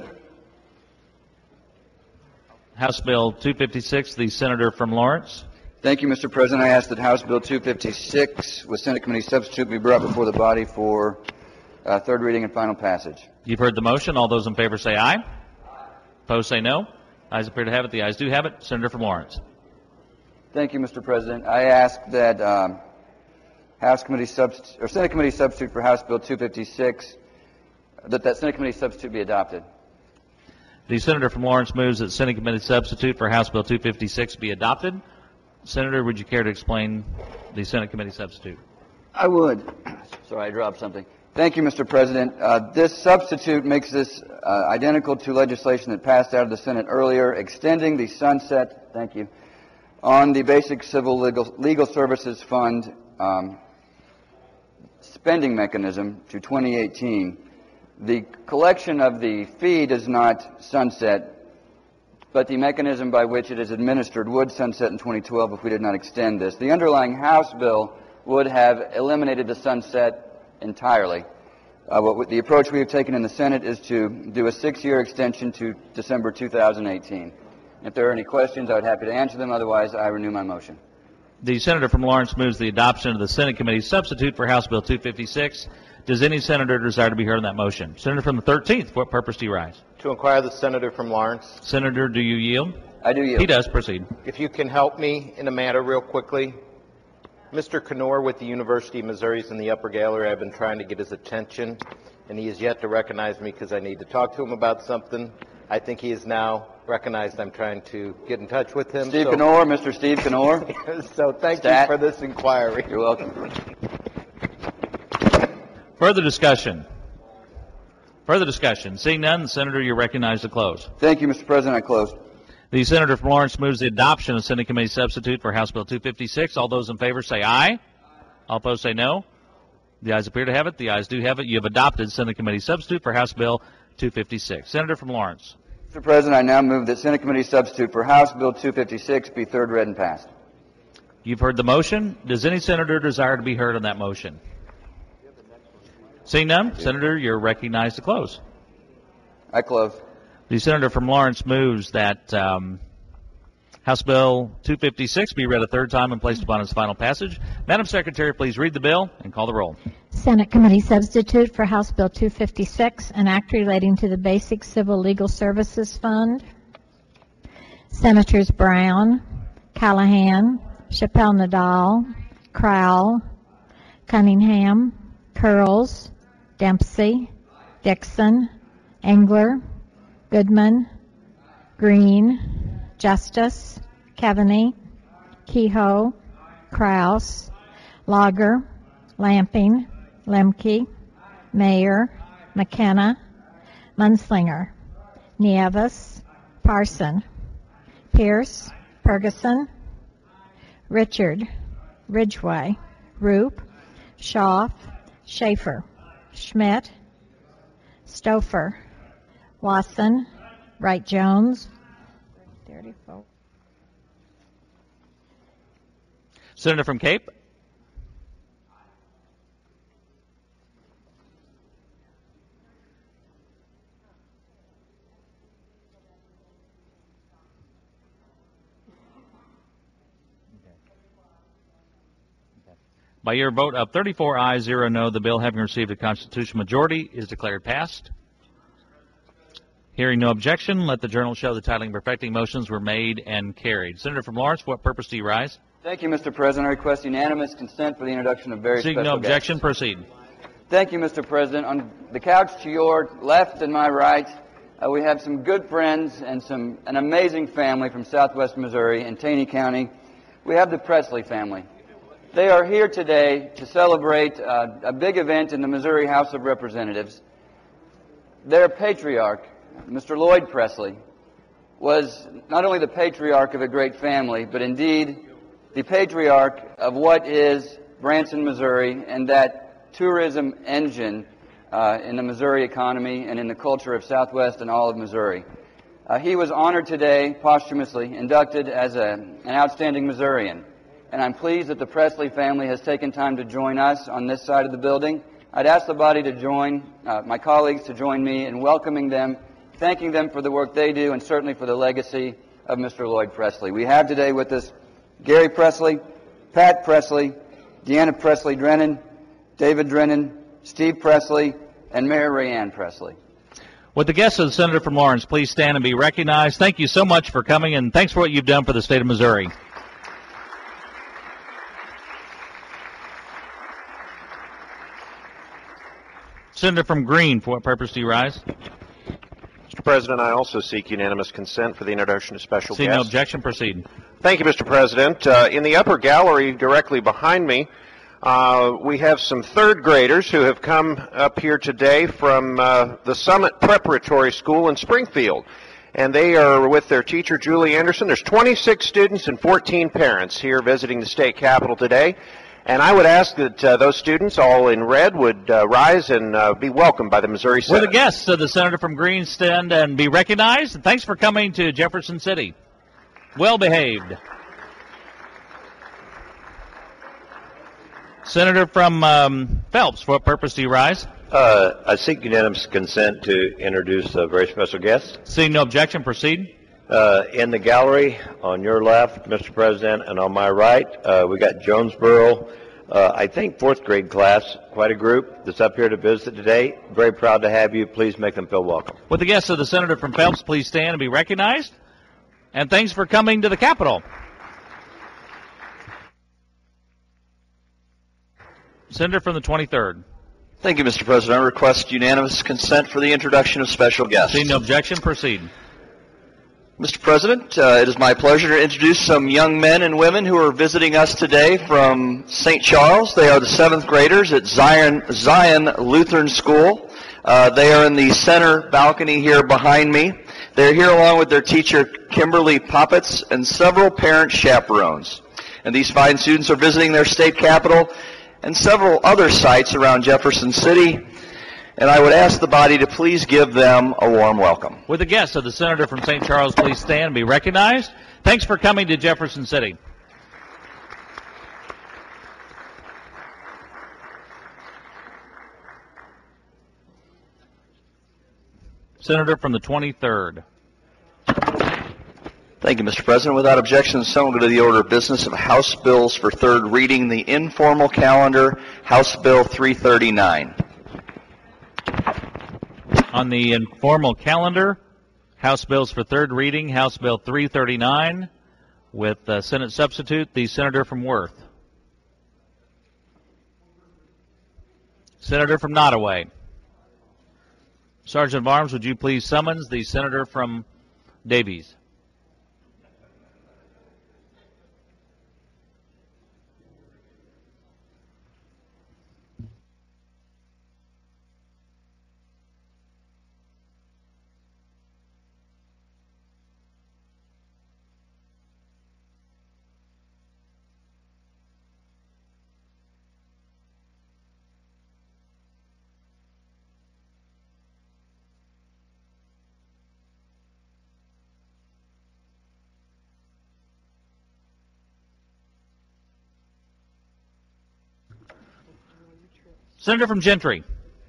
House Bill two fifty-six, the senator from Lawrence. Thank you, Mister President. I ask that House Bill two fifty-six with Senate Committee substitute be brought before the body for uh, third reading and final passage. You've heard the motion. All those in favor say aye. Opposed say no. Ayes appear to have it. The ayes do have it. Senator from Lawrence. Thank you, Mister President. I ask that um, House Committee substitute or Senate Committee substitute for House Bill two fifty-six that that Senate Committee substitute be adopted. The senator from Lawrence moves that Senate Committee substitute for House Bill two fifty-six be adopted. Senator, would you care to explain the Senate Committee substitute? I would. Sorry, I dropped something. Thank you, Mister President. Uh, this substitute makes this uh, identical to legislation that passed out of the Senate earlier, extending the sunset, thank you, on the Basic Civil Legal, Legal Services Fund um, spending mechanism to twenty eighteen. The collection of the fee does not sunset, but the mechanism by which it is administered would sunset in twenty twelve if we did not extend this. The underlying House bill would have eliminated the sunset entirely. Uh, what, the approach we have taken in the Senate is to do a six-year extension to December two thousand eighteen. If there are any questions, I would be happy to answer them. Otherwise, I renew my motion. The senator from Lawrence moves the adoption of the Senate Committee substitute for House Bill two fifty-six. Does any senator desire to be heard on that motion? Senator from the thirteenth, what purpose do you rise? To inquire the senator from Lawrence. Senator, do you yield? I do yield. He does. Proceed. If you can help me in a matter real quickly. Mister Knorr with the University of Missouri is in the upper gallery. I've been trying to get his attention, and he has yet to recognize me because I need to talk to him about something. I think he is now recognized I'm trying to get in touch with him. Steve so, Knorr, Mister Steve Knorr. So thank Stat. you for this inquiry. You're welcome. Further discussion. Further discussion. Seeing none, Senator, you're recognized to close. Thank you, Mister President. I close. The senator from Lawrence moves the adoption of Senate Committee substitute for House Bill two fifty-six. All those in favor say aye. All opposed say no. The ayes appear to have it. The ayes do have it. You have adopted Senate Committee substitute for House Bill two fifty-six. Senator from Lawrence. Mister President, I now move that Senate Committee substitute for House Bill two fifty-six be third read and passed. You've heard the motion. Does any senator desire to be heard on that motion? Seeing none, Senator, you're recognized to close. I close. The senator from Lawrence moves that um, House Bill two fifty-six be read a third time and placed upon its final passage. Madam Secretary, please read the bill and call the roll. Senate Committee substitute for House Bill two fifty-six, an act relating to the Basic Civil Legal Services Fund. Senators Brown, Callahan, Chappelle Nadal, Crowell, Cunningham, Curls, Dempsey, Dixon, Engler, Goodman, Green, Justice, Keaveney, Kehoe, Kraus, Lager, Lamping, Lemke, Mayer, McKenna, Munslinger, Nieves, Parson, Pierce, Ferguson, Richard, Ridgway, Roop, Schaaf, Schaefer, Schmidt, Stouffer, Wasson, Wright-Jones. Senator from Cape. By your vote of thirty-four ayes, zero no, the bill, having received a constitutional majority, is declared passed. Hearing no objection, let the journal show the titling and perfecting motions were made and carried. Senator from Lawrence, for what purpose do you rise? Thank you, Mister President. I request unanimous consent for the introduction of various Seeing special no objection, guests. proceed. Thank you, Mister President. On the couch to your left and my right, uh, we have some good friends and some an amazing family from southwest Missouri in Taney County. We have the Presley family. They are here today to celebrate uh, a big event in the Missouri House of Representatives. Their patriarch, Mister Lloyd Presley, was not only the patriarch of a great family, but indeed the patriarch of what is Branson, Missouri, and that tourism engine uh, in the Missouri economy and in the culture of Southwest and all of Missouri. Uh, he was honored today, posthumously, inducted as a, an outstanding Missourian. And I'm pleased that the Presley family has taken time to join us on this side of the building. I'd ask the body to join, uh, my colleagues to join me in welcoming them, thanking them for the work they do, and certainly for the legacy of Mister Lloyd Presley. We have today with us Gary Presley, Pat Presley, Deanna Presley Drennan, David Drennan, Steve Presley, and Mayor Rayanne Presley. Would the guests of the Senator from Lawrence please stand and be recognized? Thank you so much for coming, and thanks for what you've done for the state of Missouri. Senator from Green, for what purpose do you rise? Mister President, I also seek unanimous consent for the introduction of special Seeing guests. no objection, proceed. Thank you, Mister President. Uh, in the upper gallery directly behind me, uh, we have some third graders who have come up here today from uh, the Summit Preparatory School in Springfield. And they are with their teacher, Julie Anderson. There's twenty-six students and fourteen parents here visiting the state capitol today. And I would ask that uh, those students, all in red, would uh, rise and uh, be welcomed by the Missouri Senate. Will the guests of the Senator from Green stand and be recognized? And thanks for coming to Jefferson City. Well behaved. Senator from um, Phelps, for what purpose do you rise? Uh, I seek unanimous consent to introduce a very special guest. Seeing no objection, proceed. Uh, in the gallery, on your left, Mister President, and on my right, uh, we got Jonesboro, uh, I think fourth grade class, quite a group that's up here to visit today. Very proud to have you. Please make them feel welcome. Would the guests of the Senator from Phelps please stand and be recognized? And thanks for coming to the Capitol. Senator from the twenty-third. Thank you, Mister President. I request unanimous consent for the introduction of special guests. Seeing no objection, proceed. Mister President, uh, it is my pleasure to introduce some young men and women who are visiting us today from Saint Charles. They are the seventh graders at Zion, Zion Lutheran School. Uh, they are in the center balcony here behind me. They're here along with their teacher, Kimberly Poppets, and several parent chaperones. And these fine students are visiting their state capitol and several other sites around Jefferson City. And I would ask the body to please give them a warm welcome. Would the guests of the Senator from Saint Charles please stand and be recognized? Thanks for coming to Jefferson City. Senator from the twenty-third. Thank you, Mister President. Without objection, so we'll go to the order of business of House bills for third reading. The informal calendar, House Bill three thirty-nine. On the informal calendar, House bills for third reading, House Bill three thirty-nine, with uh, Senate substitute, the senator from Worth. Senator from Nottoway. Sergeant of Arms, would you please summons the senator from Davies? Senator from Gentry.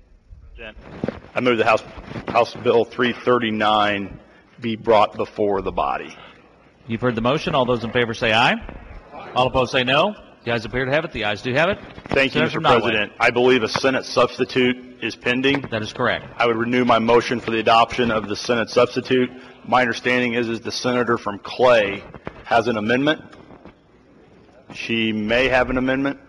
I move the House House Bill three thirty-nine be brought before the body. You've heard the motion. All those in favor say aye. All opposed say no. The ayes appear to have it. The ayes do have it. Thank you, Senator Mister from President. I believe a Senate substitute is pending. That is correct. I would renew my motion for the adoption of the Senate substitute. My understanding is, is the senator from Clay has an amendment. She may have an amendment.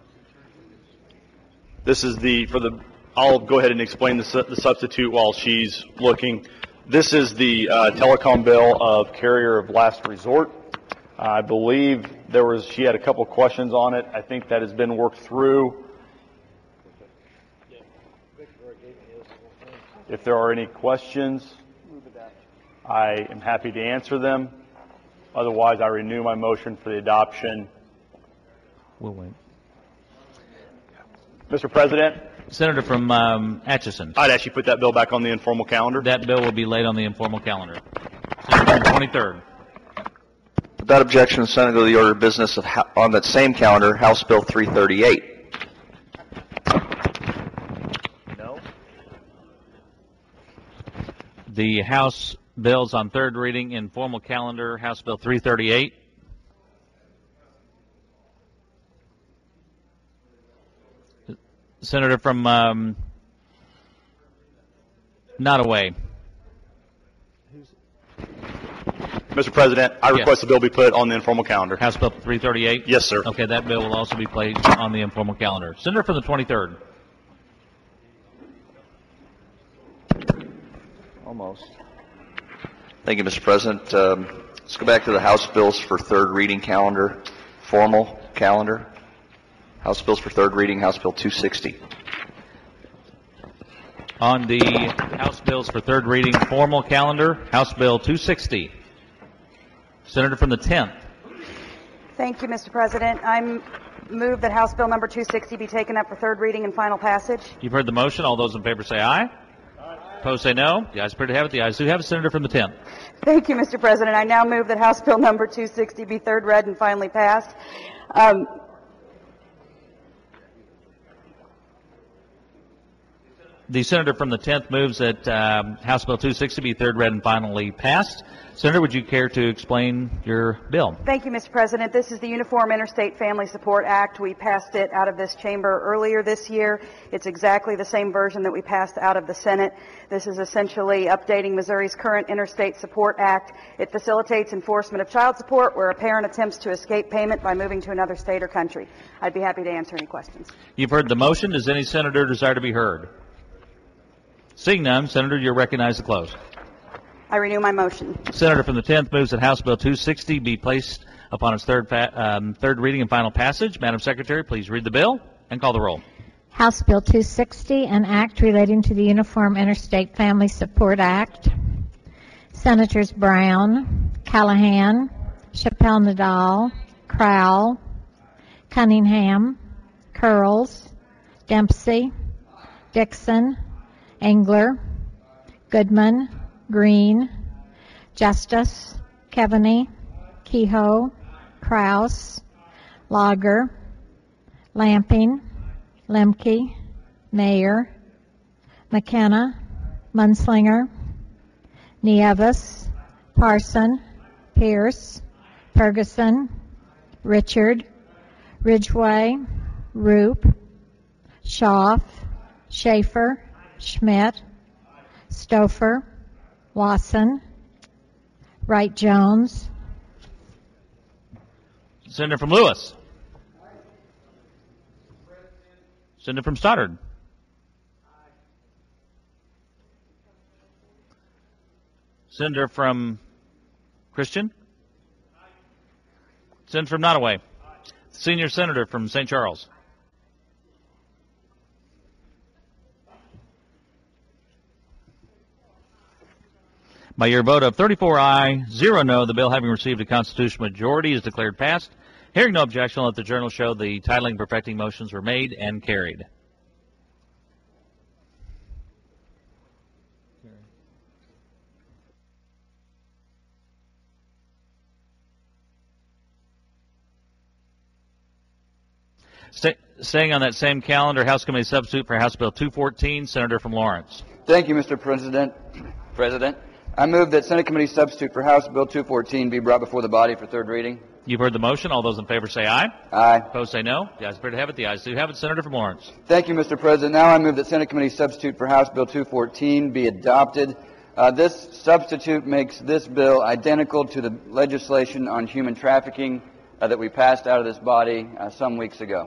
This is the, for the, I'll go ahead and explain the, su- the substitute while she's looking. This is the uh, telecom bill of carrier of last resort. I believe there was, she had a couple questions on it. I think that has been worked through. If there are any questions, I am happy to answer them. Otherwise, I renew my motion for the adoption. We'll wait. Mister President, Senator from um, Atchison. I'd actually put that bill back on the informal calendar. That bill will be laid on the informal calendar. Senator from twenty-third. Without objection, the Senate go to the order of business of, on that same calendar, House Bill three thirty-eight. No. The House bills on third reading, informal calendar, House Bill three thirty-eight. Senator from um, Nottoway. Mister President, I request Yes. the bill be put on the informal calendar. House Bill three thirty-eight? Yes, sir. Okay, that bill will also be placed on the informal calendar. Senator from the twenty-third. Almost. Thank you, Mister President. Um, let's go back to the House bills for third reading calendar, formal calendar. House bills for third reading, House Bill two sixty. On the House bills for third reading, formal calendar, House Bill two sixty. Senator from the tenth. Thank you, Mister President. I move that House Bill number two sixty be taken up for third reading and final passage. You've heard the motion. All those in favor say aye. Opposed say no. The ayes appear to have it. The ayes do have it. Senator from the tenth. Thank you, Mister President. I now move that House Bill number two sixty be third read and finally passed. Um, The senator from the tenth moves that um, House Bill two sixty be third read and finally passed. Senator, would you care to explain your bill? Thank you, Mister President. This is the Uniform Interstate Family Support Act. We passed it out of this chamber earlier this year. It's exactly the same version that we passed out of the Senate. This is essentially updating Missouri's current Interstate Support Act. It facilitates enforcement of child support where a parent attempts to escape payment by moving to another state or country. I'd be happy to answer any questions. You've heard the motion. Does any senator desire to be heard? Seeing none, Senator, you're recognized to close. I renew my motion. Senator from the tenth moves that House Bill two sixty be placed upon its third fa- um, third reading and final passage. Madam Secretary, please read the bill and call the roll. House Bill two sixty, an act relating to the Uniform Interstate Family Support Act. Senators Brown, Callahan, Chappelle Nadal, Crowell, Cunningham, Curls, Dempsey, Dixon, Engler, Goodman, Green, Justice, Keaveney, Kehoe, Kraus, Lager, Lamping, Lemke, Mayer, McKenna, Munslinger, Nieves, Parson, Pierce, Ferguson, Richard, Ridgway, Roop, Schaaf, Schaefer, Schmidt, Stouffer, Wasson, Wright Jones. Senator from Lewis. Senator from Stoddard. Senator from Christian. Senator from Nottoway. Senior Senator from Saint Charles. By your vote of thirty-four aye, zero no, the bill having received a constitutional majority is declared passed. Hearing no objection, let the journal show the titling perfecting motions were made and carried. Stay, staying on that same calendar, House Committee Substitute for House Bill two fourteen, Senator from Lawrence. Thank you, Mister President. President, I move that Senate Committee Substitute for House Bill two fourteen be brought before the body for third reading. You've heard the motion. All those in favor say aye. Aye. Opposed say no. The ayes appear to have it. The ayes do have it. Senator from Lawrence. Thank you, Mister President. Now I move that Senate Committee Substitute for House Bill two fourteen be adopted. Uh, this substitute makes this bill identical to the legislation on human trafficking uh, that we passed out of this body uh, some weeks ago.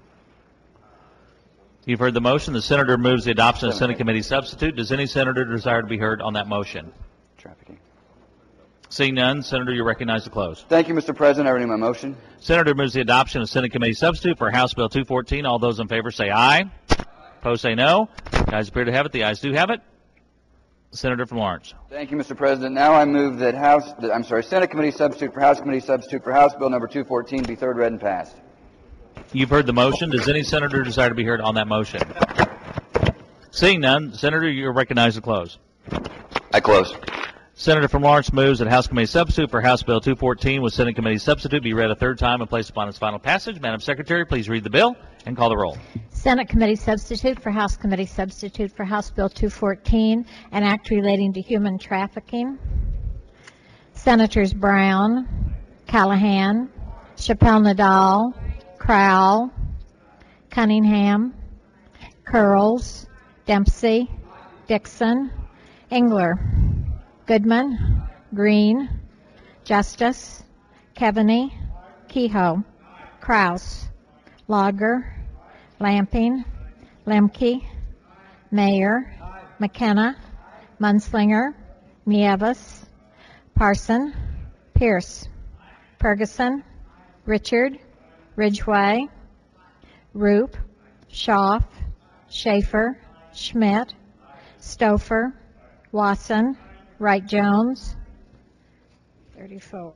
You've heard the motion. The senator moves the adoption of Senate Committee Substitute. Does any senator desire to be heard on that motion? Trafficking. Seeing none, Senator, you're recognized to close. Thank you, Mister President. I renew my motion. Senator moves the adoption of Senate Committee Substitute for House Bill two fourteen. All those in favor say aye. Opposed say no. The ayes appear to have it. The ayes do have it. Senator from Lawrence. Thank you, Mister President. Now I move that House, that, I'm sorry, Senate Committee Substitute for House Committee Substitute for House Bill number two fourteen be third read and passed. You've heard the motion. Does any senator desire to be heard on that motion? Seeing none, Senator, you're recognized to close. I close. Senator from Lawrence moves that House Committee Substitute for House Bill two fourteen with Senate Committee Substitute be read a third time and placed upon its final passage. Madam Secretary, please read the bill and call the roll. Senate Committee Substitute for House Committee Substitute for House Bill two fourteen, an act relating to human trafficking. Senators Brown, Callahan, Chappelle-Nadal, Crowell, Cunningham, Curls, Dempsey, Dixon, Engler, Goodman, Green, Justice, Keaveney, Kehoe, Kraus, Lager, Lamping, Lemke, Mayer, McKenna, Munslinger, Nieves, Parson, Pierce, Ferguson, Richard, Ridgway, Roop, Schaaf, Schaefer, Schmidt, Stouffer, Watson, Wright Jones, thirty-four.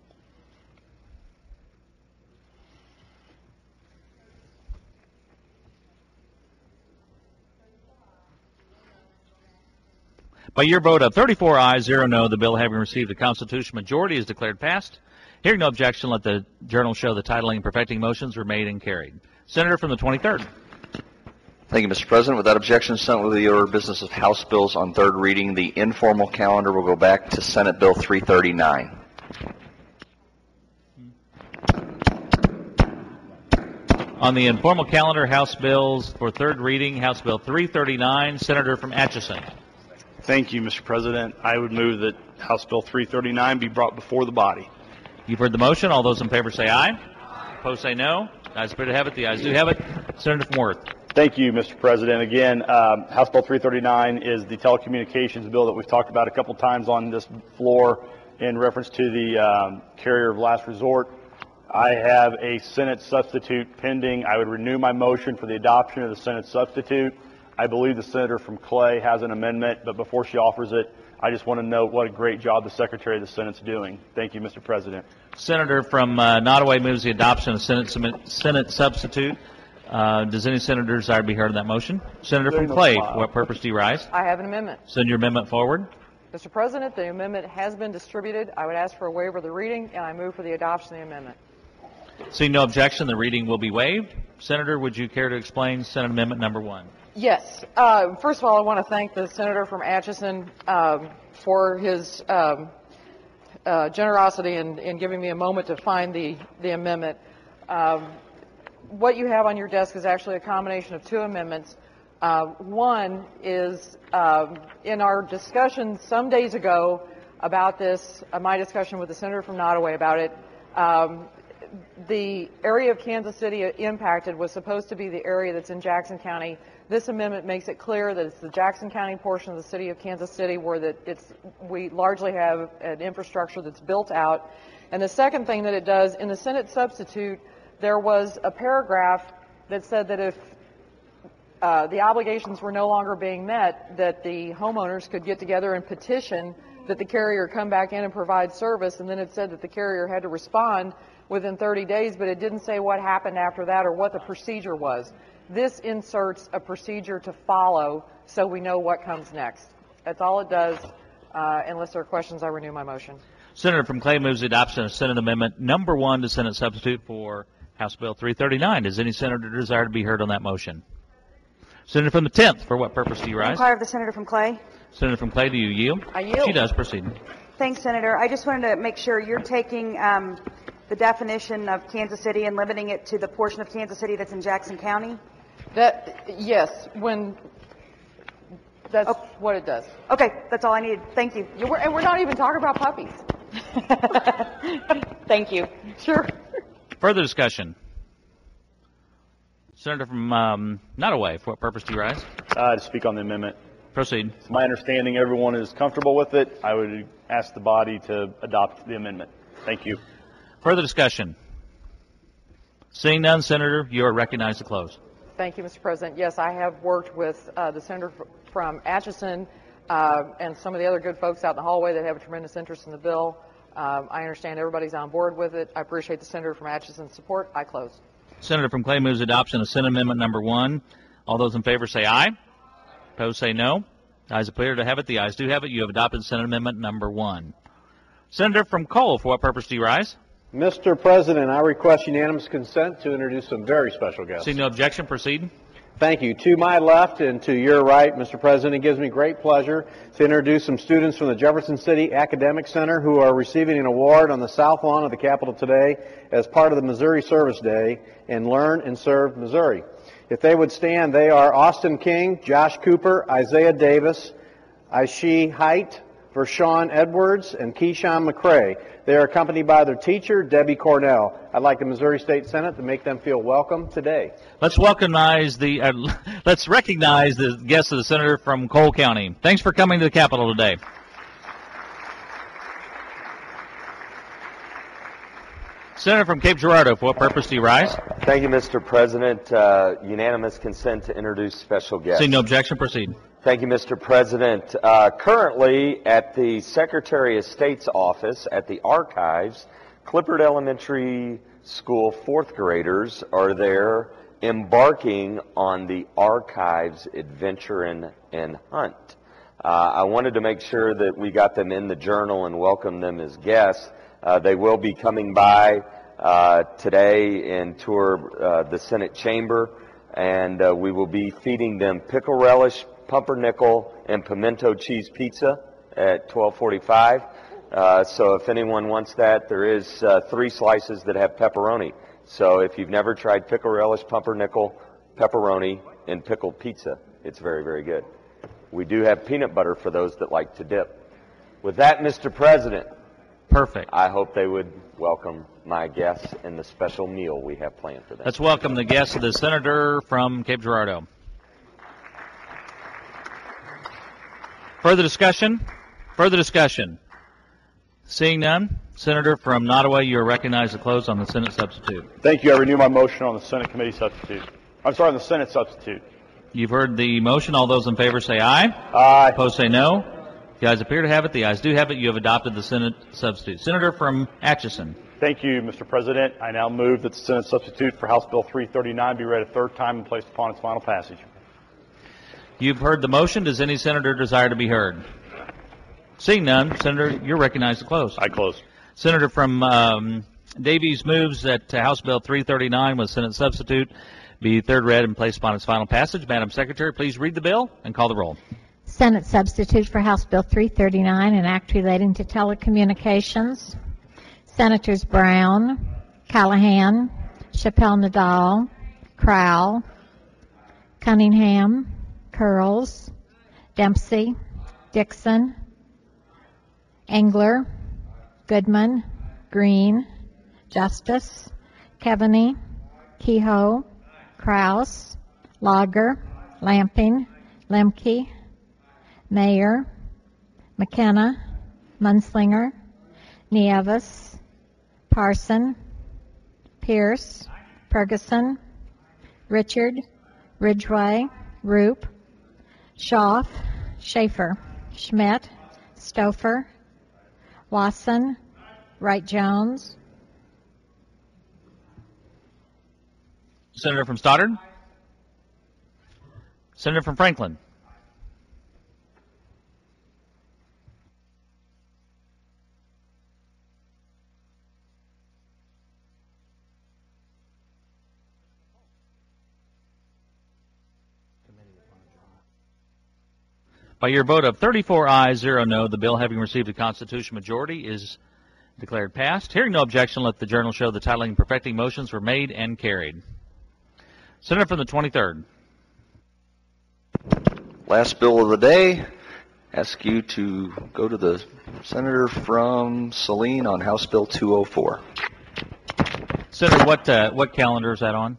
By your vote of thirty-four ayes, zero no, the bill having received a constitutional majority is declared passed. Hearing no objection, let the journal show the titling and perfecting motions were made and carried. Senator from the twenty-third. Thank you, Mister President. Without objection, Senate with the order of business of House bills on third reading. The informal calendar will go back to Senate Bill three thirty-nine. On the informal calendar, House bills for third reading, House Bill three thirty-nine, Senator from Atchison. Thank you, Mister President. I would move that House Bill three thirty-nine be brought before the body. You've heard the motion. All those in favor say aye. Opposed say no. The ayes appear to have it. The ayes do have it. Senator from Worth. Thank you, Mister President. Again, um, House Bill three thirty-nine is the telecommunications bill that we've talked about a couple times on this floor in reference to the um, carrier of last resort. I have a Senate substitute pending. I would renew my motion for the adoption of the Senate substitute. I believe the senator from Clay has an amendment, but before she offers it, I just want to note what a great job the Secretary of the Senate's doing. Thank you, Mister President. Senator from uh, Nottoway moves the adoption of Senate, Senate substitute. Uh, does any senator desire to be heard on that motion? Senator from Clay, for what purpose do you rise? I have an amendment. Send your amendment forward. Mister President, the amendment has been distributed. I would ask for a waiver of the reading, and I move for the adoption of the amendment. Seeing no objection, the reading will be waived. Senator, would you care to explain Senate Amendment number one? Yes. Uh, first of all, I want to thank the senator from Atchison um, for his um, uh, generosity in, in giving me a moment to find the, the amendment. Um, what you have on your desk is actually a combination of two amendments. Uh, one is um, in our discussion some days ago about this, uh, my discussion with the senator from Nottoway about it. Um, the area of Kansas City impacted was supposed to be the area that's in Jackson County. This amendment makes it clear that it's the Jackson County portion of the city of Kansas City where that it's, we largely have an infrastructure that's built out. And the second thing that it does, in the Senate substitute, there was a paragraph that said that if uh, the obligations were no longer being met, that the homeowners could get together and petition that the carrier come back in and provide service, and then it said that the carrier had to respond within thirty days, but it didn't say what happened after that or what the procedure was. This inserts a procedure to follow so we know what comes next. That's all it does. Uh, unless there are questions, I renew my motion. Senator from Clay moves the adoption of Senate Amendment Number One to Senate substitute for House Bill three thirty-nine. Does any senator desire to be heard on that motion? Senator from the tenth, for what purpose do you rise? Inquire of the senator from Clay. Senator from Clay, do you yield? I yield. She does. Proceed. Thanks, Senator. I just wanted to make sure you're taking um, the definition of Kansas City and limiting it to the portion of Kansas City that's in Jackson County. That yes, when that's okay. what it does. Okay, that's all I needed. Thank you. Yeah, we're, and we're not even talking about puppies. Thank you. Sure. Further discussion. Senator from um, Nottoway, for what purpose do you rise? Uh, to speak on the amendment. Proceed. It's my understanding everyone is comfortable with it. I would ask the body to adopt the amendment. Thank you. Further discussion. Seeing none, Senator, you are recognized to close. Thank you, Mister President. Yes, I have worked with uh, the senator f- from Atchison uh, and some of the other good folks out in the hallway that have a tremendous interest in the bill. Um, I understand everybody's on board with it. I appreciate the senator from Atchison's support. I close. Senator from Clay moves adoption of Senate Amendment Number One. All those in favor say aye. Opposed say no. The ayes appear to have it. The ayes do have it. You have adopted Senate Amendment Number One. Senator from Cole, for what purpose do you rise? Mister President, I request unanimous consent to introduce some very special guests. Seeing no objection, proceed. Thank you. To my left and to your right, Mister President, it gives me great pleasure to introduce some students from the Jefferson City Academic Center who are receiving an award on the South Lawn of the Capitol today as part of the Missouri Service Day and Learn and Serve Missouri. If they would stand, they are Austin King, Josh Cooper, Isaiah Davis, Aishi Height, Vershawn Edwards, and Keyshawn McCrae. They are accompanied by their teacher, Debbie Cornell. I'd like the Missouri State Senate to make them feel welcome today. Let's recognize the uh, let's recognize the guests of the senator from Cole County. Thanks for coming to the Capitol today. Senator from Cape Girardeau, for what purpose do you rise? Thank you, Mister President. Uh, unanimous consent to introduce special guests. Seeing no objection, proceed. Thank you, Mister President. Uh, currently, at the Secretary of State's office at the Archives, Clifford Elementary School fourth graders are there embarking on the Archives Adventurin' and Hunt. Uh, I wanted to make sure that we got them in the journal and welcome them as guests. Uh, they will be coming by uh, today and tour uh, the Senate chamber, and uh, we will be feeding them pickle relish, pumpernickel, and pimento cheese pizza at twelve forty-five. Uh, so if anyone wants that, there is uh, three slices that have pepperoni. So if you've never tried pickle relish, pumpernickel, pepperoni, and pickled pizza, it's very, very good. We do have peanut butter for those that like to dip. With that, Mister President, perfect. I hope they would welcome my guests and the special meal we have planned for them. Let's welcome the guests of the senator from Cape Girardeau. Further discussion? Further discussion? Seeing none, Senator from Nottoway, you are recognized to close on the Senate substitute. Thank you. I renew my motion on the Senate committee substitute. I'm sorry, on the Senate substitute. You've heard the motion. All those in favor say aye. Aye. Opposed say no. The ayes appear to have it. The ayes do have it. You have adopted the Senate substitute. Senator from Atchison. Thank you, Mister President. I now move that the Senate substitute for House Bill three thirty-nine be read a third time and placed upon its final passage. You've heard the motion. Does any senator desire to be heard? Seeing none, Senator, you're recognized to close. I close. Senator from um, Davies moves that uh, House Bill three thirty-nine with Senate substitute be third read and placed upon its final passage. Madam Secretary, please read the bill and call the roll. Senate substitute for House Bill three thirty-nine, an act relating to telecommunications. Senators Brown, Callahan, Chappelle Nadal, Crowell, Cunningham, Curls, Dempsey, Dixon, Engler, Goodman, Green, Justice, Keaveney, Kehoe, Kraus, Lager, Lamping, Lemke, Mayer, McKenna, Munslinger, Nieves, Parson, Pierce, Ferguson, Richard, Ridgway, Roop, Schaaf, Schaefer, Schmidt, Stouffer, Wasson, Wright-Jones. Senator from Stoddard. Senator from Franklin. By your vote of thirty-four ayes, zero no, the bill, having received a constitutional majority, is declared passed. Hearing no objection, let the journal show the titling and perfecting motions were made and carried. Senator from the twenty-third. Last bill of the day. Ask you to go to the senator from Saline on House Bill two oh four. Senator, what uh, what calendar is that on?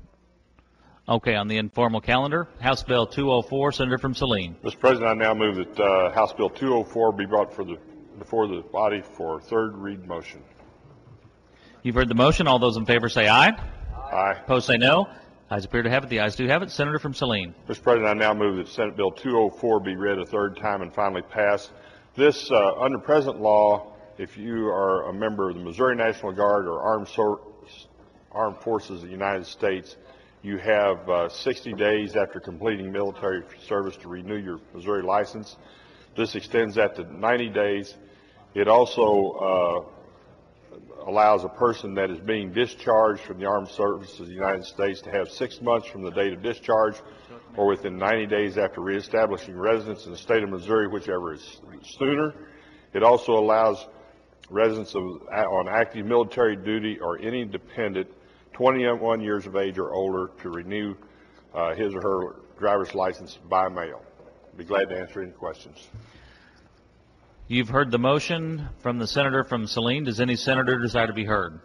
Okay, on the informal calendar, House Bill two oh four, Senator from Saline. Mister President, I now move that uh, House Bill two oh four be brought for the, before the body for third read motion. You've heard the motion. All those in favor say aye. Aye. Opposed say no. Ayes appear to have it. The ayes do have it. Senator from Saline. Mister President, I now move that Senate Bill two oh four be read a third time and finally passed. This, uh, under present law, if you are a member of the Missouri National Guard or Armed, so Armed Forces of the United States, you have uh, sixty days after completing military service to renew your Missouri license. This extends that to ninety days. It also uh, allows a person that is being discharged from the Armed Services of the United States to have six months from the date of discharge or within ninety days after reestablishing residence in the state of Missouri, whichever is sooner. It also allows residents of, on active military duty or any dependent twenty-one years of age or older to renew uh, his or her driver's license by mail. Be glad to answer any questions. You've heard the motion from the senator from Saline. Does any senator desire to be heard?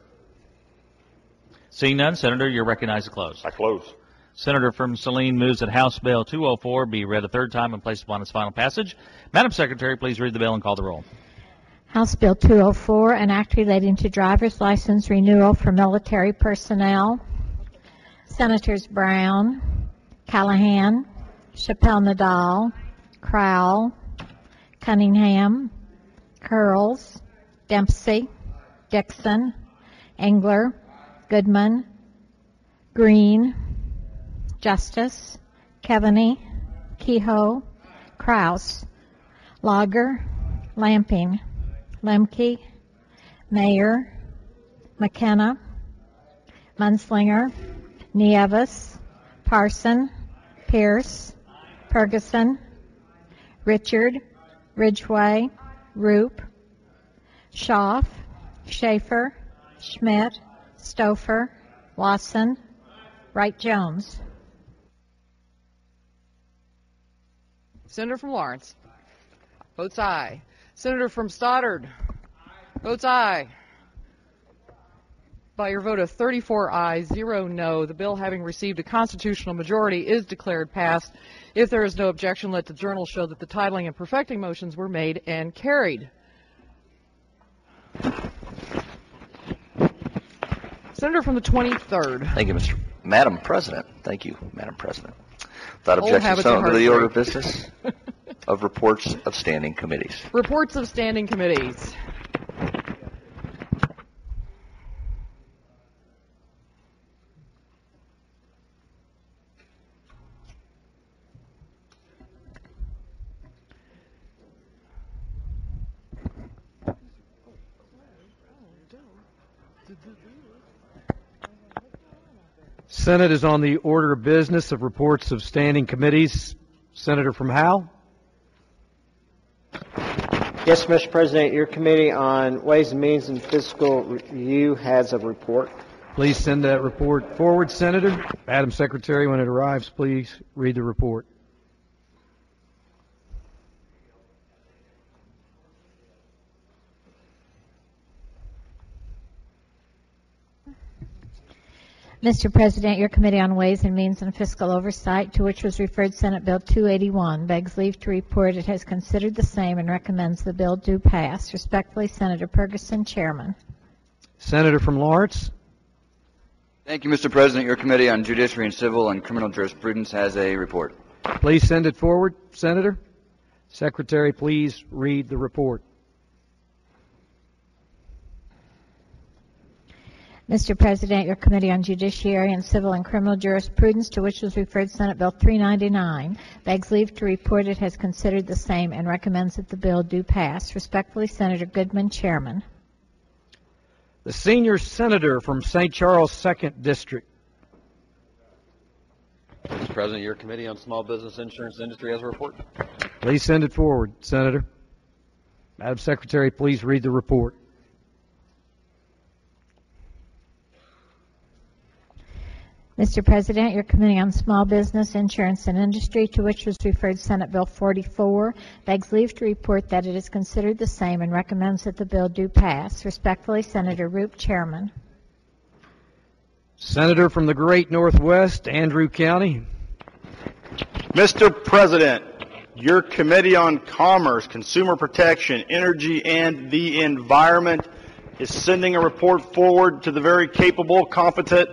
Seeing none, Senator, you're recognized to close. I close. Senator from Saline moves that House Bill two oh four be read a third time and placed upon its final passage. Madam Secretary, please read the bill and call the roll. House Bill two oh four, an act relating to driver's license renewal for military personnel. Senators Brown, Callahan, Chappelle-Nadal, Crowell, Cunningham, Curls, Dempsey, Dixon, Engler, Goodman, Green, Justice, Keaveney, Kehoe, Kraus, Lager, Lamping, Lemke, Mayer, McKenna, Munslinger, Nieves, Parson, Pierce, Ferguson, Richard, Ridgway, Roop, Schaaf, Schaefer, Schmidt, Stouffer, Wasson, Wright-Jones. Senator from Lawrence votes aye. Senator from Stoddard votes aye. By your vote of thirty-four ayes, zero no, the bill, having received a constitutional majority, is declared passed. If there is no objection, let the journal show that the titling and perfecting motions were made and carried. Senator from the twenty-third. Thank you, Mister Madam President. Thank you, Madam President. Without Old objection, habits so are under hard the to order of break. business of reports of standing committees. Reports of standing committees. Senate is on the order of business of reports of standing committees. Senator from Howe. Yes, Mister President, your Committee on Ways and Means and Fiscal Review has a report. Please send that report forward, Senator. Madam Secretary, when it arrives, please read the report. Mister President, your Committee on Ways and Means and Fiscal Oversight, to which was referred Senate Bill two eighty-one, begs leave to report it has considered the same and recommends the bill do pass. Respectfully, Senator Ferguson, Chairman. Senator from Lawrence. Thank you, Mister President. Your Committee on Judiciary and Civil and Criminal Jurisprudence has a report. Please send it forward, Senator. Secretary, please read the report. Mister President, your Committee on Judiciary and Civil and Criminal Jurisprudence, to which was referred Senate Bill three ninety-nine, begs leave to report it has considered the same and recommends that the bill do pass. Respectfully, Senator Goodman, Chairman. The senior senator from Saint Charles second District. Mister President, your Committee on Small Business Insurance Industry has a report. Please send it forward, Senator. Madam Secretary, please read the report. Mister President, your Committee on Small Business, Insurance, and Industry, to which was referred Senate Bill forty-four, begs leave to report that it is considered the same and recommends that the bill do pass. Respectfully, Senator Roop, Chairman. Senator from the Great Northwest, Andrew County. Mister President, your Committee on Commerce, Consumer Protection, Energy, and the Environment is sending a report forward to the very capable, competent,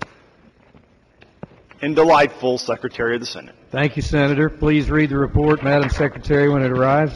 and delightful Secretary of the Senate. Thank you, Senator. Please read the report, Madam Secretary, when it arrives.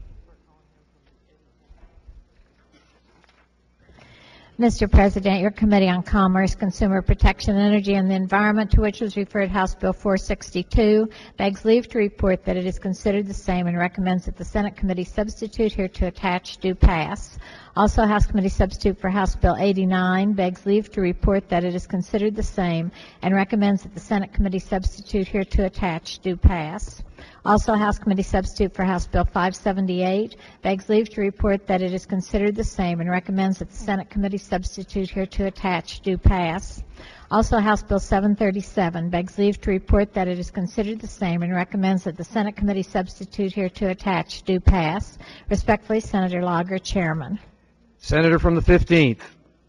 Mister President, your Committee on Commerce, Consumer Protection, Energy, and the Environment, to which was referred House Bill four sixty-two, begs leave to report that it is considered the same and recommends that the Senate Committee substitute hereto attached do pass. Also, House Committee substitute for House Bill eighty-nine begs leave to report that it is considered the same and recommends that the Senate Committee substitute hereto attached do pass. Also, House Committee substitute for House Bill five seventy-eight begs leave to report that it is considered the same and recommends that the Senate Committee substitute hereto attached do pass. Also, House Bill seven thirty-seven begs leave to report that it is considered the same and recommends that the Senate Committee substitute hereto attached do pass. Respectfully, Senator Lager, Chairman. Senator from the fifteenth.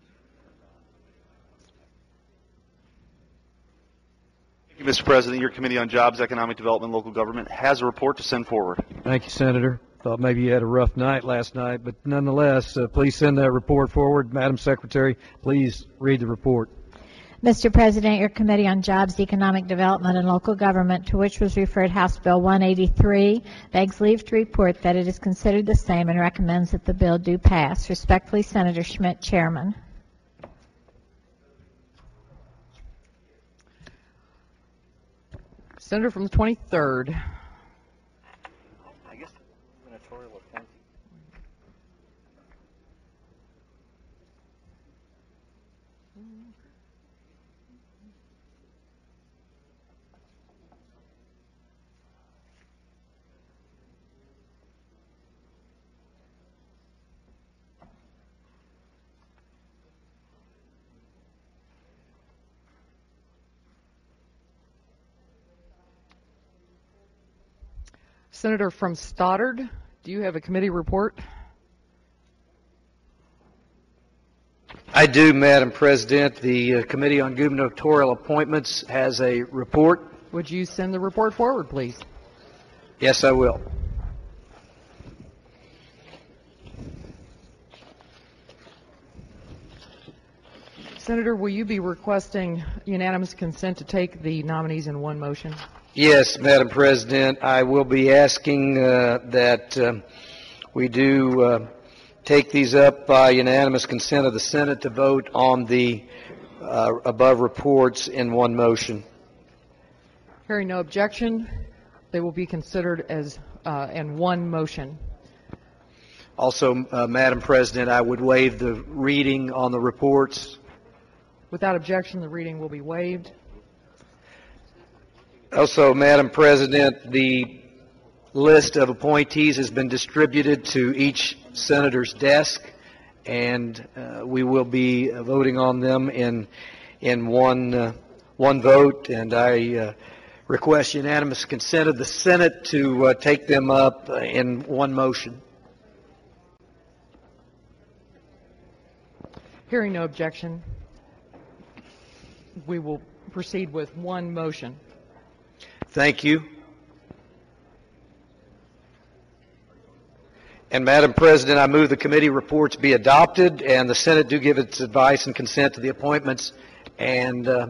Thank you, Mister President. Your Committee on Jobs, Economic Development, and Local Government has a report to send forward. Thank you, Senator. Thought maybe you had a rough night last night, but nonetheless, uh, please send that report forward. Madam Secretary, please read the report. Mister President, your Committee on Jobs, Economic Development, and Local Government, to which was referred House Bill one eighty-three, begs leave to report that it is considered the same and recommends that the bill do pass. Respectfully, Senator Schmidt, Chairman. Senator from the twenty-third. Senator from Stoddard, do you have a committee report? I do, Madam President. The uh, Committee on Gubernatorial Appointments has a report. Would you send the report forward, please? Yes, I will. Senator, will you be requesting unanimous consent to take the nominees in one motion? Yes, Madam President. I will be asking uh, that um, we do uh, take these up by unanimous consent of the Senate to vote on the uh, above reports in one motion. Hearing no objection, they will be considered as uh, in one motion. Also, uh, Madam President, I would waive the reading on the reports. Without objection, the reading will be waived. Also, Madam President, the list of appointees has been distributed to each senator's desk, and uh, we will be voting on them in in one uh, one vote. And I uh, request unanimous consent of the Senate to uh, take them up in one motion. Hearing no objection, we will proceed with one motion. Thank you. And Madam President, I move the committee reports be adopted and the Senate do give its advice and consent to the appointments, and uh,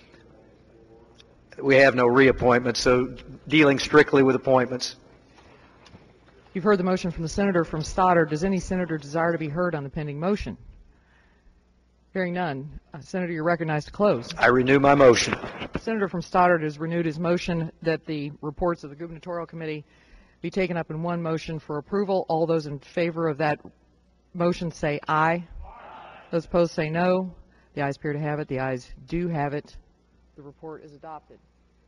we have no reappointments, so dealing strictly with appointments. You've heard the motion from the senator from Stoddard. Does any senator desire to be heard on the pending motion? Hearing none. Uh, Senator, you're recognized to close. I renew my motion. The senator from Stoddard has renewed his motion that the reports of the gubernatorial committee be taken up in one motion for approval. All those in favor of that motion say aye. Those opposed say no. The ayes appear to have it. The ayes do have it. The report is adopted.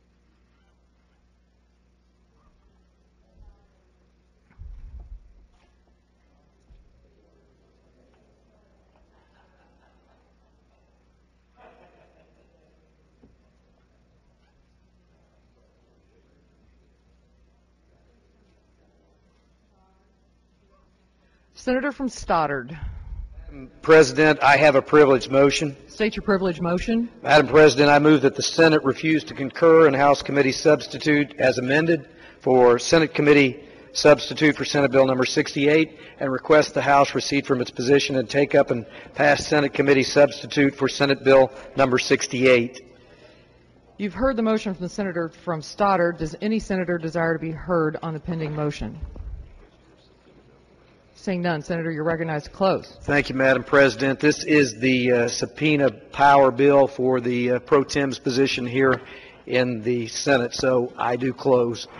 Senator from Stoddard. President, I have a privilege motion. State your privilege motion. Madam President, I move that the Senate refuse to concur in House Committee substitute as amended for Senate Committee substitute for Senate Bill number sixty-eight, and request the House recede from its position and take up and pass Senate Committee substitute for Senate Bill number sixty-eight. You've heard the motion from the senator from Stoddard. Does any senator desire to be heard on the pending motion? Seeing none, Senator, you're recognized to close. Thank you, Madam President. This is the uh, subpoena power bill for the uh, pro tem's position here in the Senate, so I do close.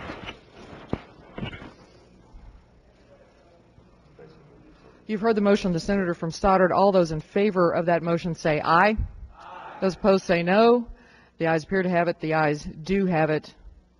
You've heard the motion of the senator from Stoddard. All those in favor of that motion say aye. Aye. Those opposed say no. The ayes appear to have it. The ayes do have it.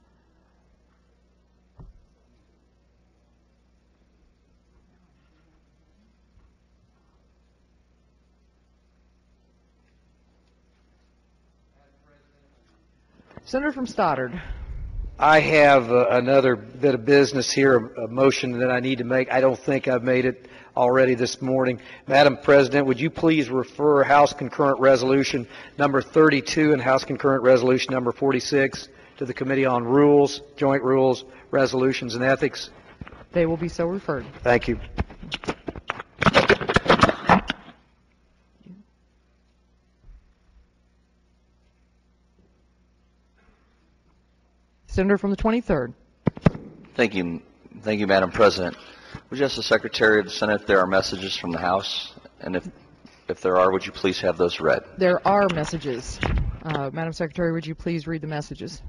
Senator from Stoddard. I have uh, another bit of business here, a, a motion that I need to make. I don't think I've made it already this morning. Madam President, would you please refer House Concurrent Resolution number thirty-two and House Concurrent Resolution number forty-six to the Committee on Rules, Joint Rules, Resolutions, and Ethics? They will be so referred. Thank you. Senator from the twenty-third. Thank you. Thank you, Madam President. Would you ask the Secretary of the Senate if there are messages from the House? And if, if there are, would you please have those read? There are messages. Uh, Madam Secretary, would you please read the messages?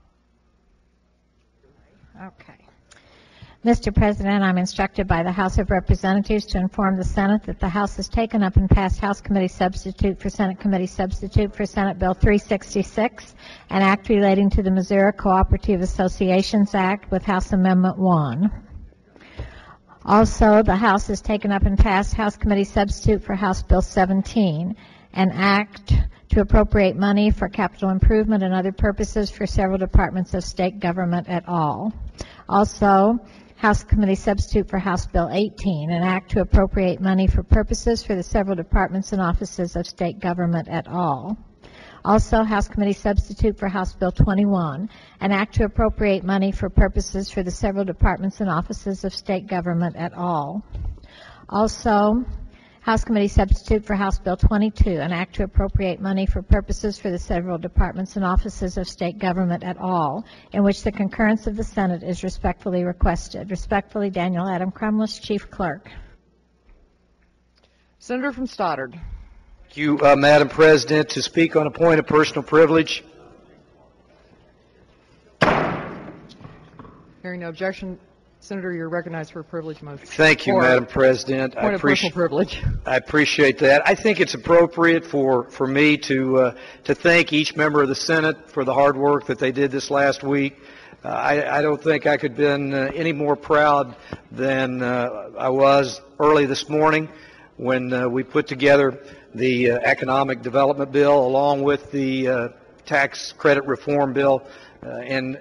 Okay. Mister President, I'm instructed by the House of Representatives to inform the Senate that the House has taken up and passed House Committee Substitute for Senate Committee Substitute for Senate Bill three sixty-six, an act relating to the Missouri Cooperative Associations Act with House Amendment one. Also, the House has taken up and passed House Committee Substitute for House Bill seventeen, an act to appropriate money for capital improvement and other purposes for several departments of state government at all. Also, House Committee Substitute for House Bill eighteen, an act to appropriate money for purposes for the several departments and offices of state government at all. Also, House Committee Substitute for House Bill twenty-one, an act to appropriate money for purposes for the several departments and offices of state government at all. Also, House Committee Substitute for House Bill twenty-two, an act to appropriate money for purposes for the several departments and offices of state government at all, in which the concurrence of the Senate is respectfully requested. Respectfully, Daniel Adam Crumless, Chief Clerk. Senator from Stoddard. Thank you, uh, Madam President. To speak on a point of personal privilege. Hearing no objection, Senator, you're recognized for a privilege motion. Thank you, or Madam President. Point I of personal appreciate privilege. I appreciate that. I think it's appropriate for, for me to uh, to thank each member of the Senate for the hard work that they did this last week. Uh, I, I don't think I could have been uh, any more proud than uh, I was early this morning when uh, we put together the uh, economic development bill along with the uh, tax credit reform bill, uh, and and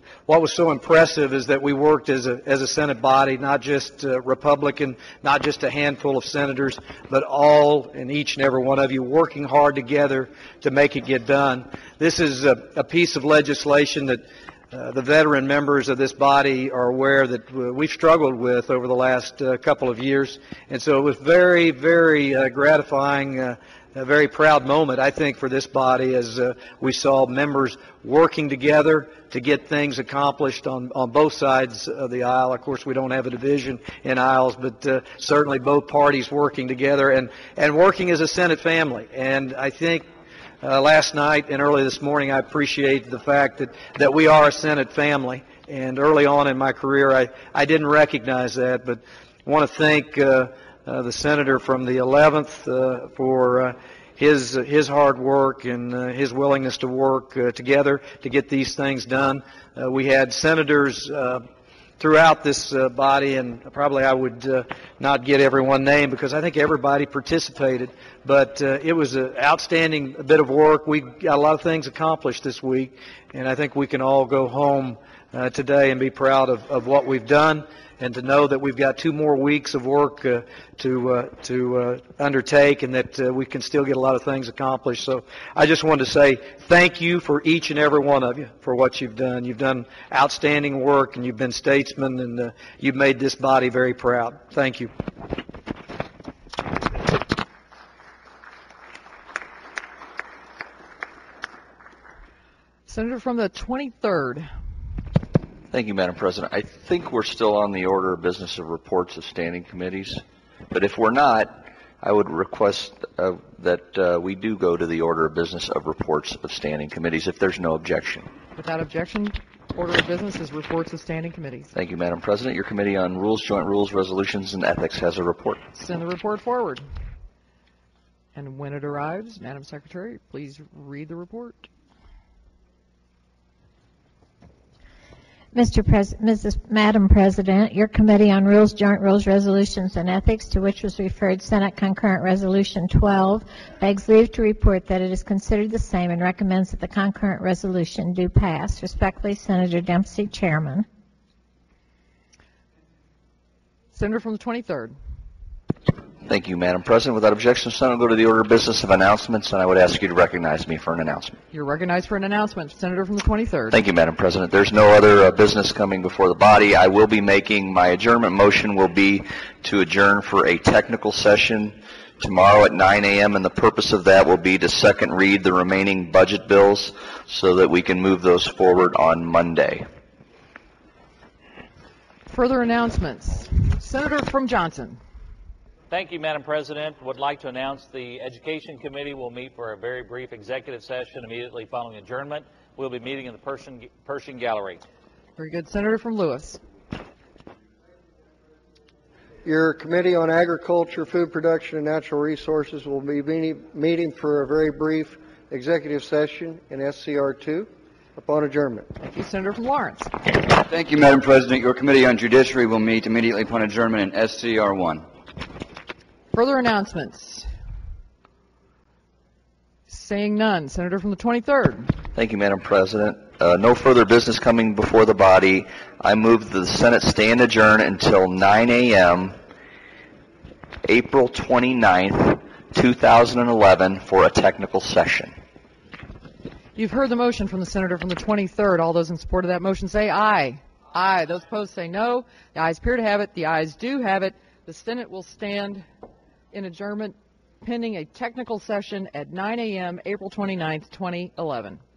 what was so impressive is that we worked as a, as a Senate body, not just uh, Republican, not just a handful of senators, but all and each and every one of you working hard together to make it get done. This is a, a piece of legislation that Uh, the veteran members of this body are aware that uh, we've struggled with over the last uh, couple of years, and so it was very, very uh, gratifying, uh, a very proud moment, I think, for this body as uh, we saw members working together to get things accomplished on, on both sides of the aisle. Of course, we don't have a division in aisles, but uh, certainly both parties working together and, and working as a Senate family. And I think Uh, last night and early this morning, I appreciate the fact that, that we are a Senate family. And early on in my career, I, I didn't recognize that, but I want to thank uh, uh, the senator from the eleventh uh, for uh, his uh, his hard work and uh, his willingness to work uh, together to get these things done. Uh, we had senators Uh, throughout this uh, body, and probably I would uh, not get everyone named because I think everybody participated, but uh, it was an outstanding bit of work. We got a lot of things accomplished this week, and I think we can all go home uh, today and be proud of, of what we've done, and to know that we've got two more weeks of work uh, to uh, to uh, undertake, and that uh, we can still get a lot of things accomplished. So I just wanted to say thank you for each and every one of you for what you've done. You've done outstanding work, and you've been statesmen, and uh, you've made this body very proud. Thank you. Senator from the twenty-third. Thank you, Madam President. I think we're still on the order of business of reports of standing committees, but if we're not, I would request uh, that uh, we do go to the order of business of reports of standing committees if there's no objection. Without objection, order of business is reports of standing committees. Thank you, Madam President. Your Committee on Rules, Joint Rules, Resolutions, and Ethics has a report. Send the report forward. And when it arrives, Madam Secretary, please read the report. Mister Pres- Missus Madam President, your Committee on Rules, Joint Rules, Resolutions, and Ethics, to which was referred Senate Concurrent Resolution twelve, begs leave to report that it is considered the same and recommends that the concurrent resolution do pass. Respectfully, Senator Dempsey, Chairman. Senator from the twenty-third. Thank you, Madam President. Without objection, Senate will go to the order of business of announcements, and I would ask you to recognize me for an announcement. You're recognized for an announcement. Senator from the twenty-third. Thank you, Madam President. There's no other uh, business coming before the body. I will be making, my adjournment motion will be to adjourn for a technical session tomorrow at nine a m, and the purpose of that will be to second read the remaining budget bills so that we can move those forward on Monday. Further announcements. Senator from Johnson. Thank you, Madam President. Would like to announce the Education Committee will meet for a very brief executive session immediately following adjournment. We'll be meeting in the Pershing, Pershing Gallery. Very good. Senator from Lewis. Your Committee on Agriculture, Food Production, and Natural Resources will be meeting, meeting for a very brief executive session in S C R two upon adjournment. Thank you, Senator from Lawrence. Thank you, Madam President. Your Committee on Judiciary will meet immediately upon adjournment in S C R one. Further announcements. Saying none. Senator from the twenty-third. Thank you, Madam President. Uh, no further business coming before the body. I move that the Senate stand adjourned until nine a m April twenty-ninth, two thousand eleven for a technical session. You've heard the motion from the Senator from the twenty-third. All those in support of that motion say aye. Aye. Those opposed say no. The ayes appear to have it. The ayes do have it. The Senate will stand in adjournment pending a technical session at nine a m April twenty-ninth, twenty eleven.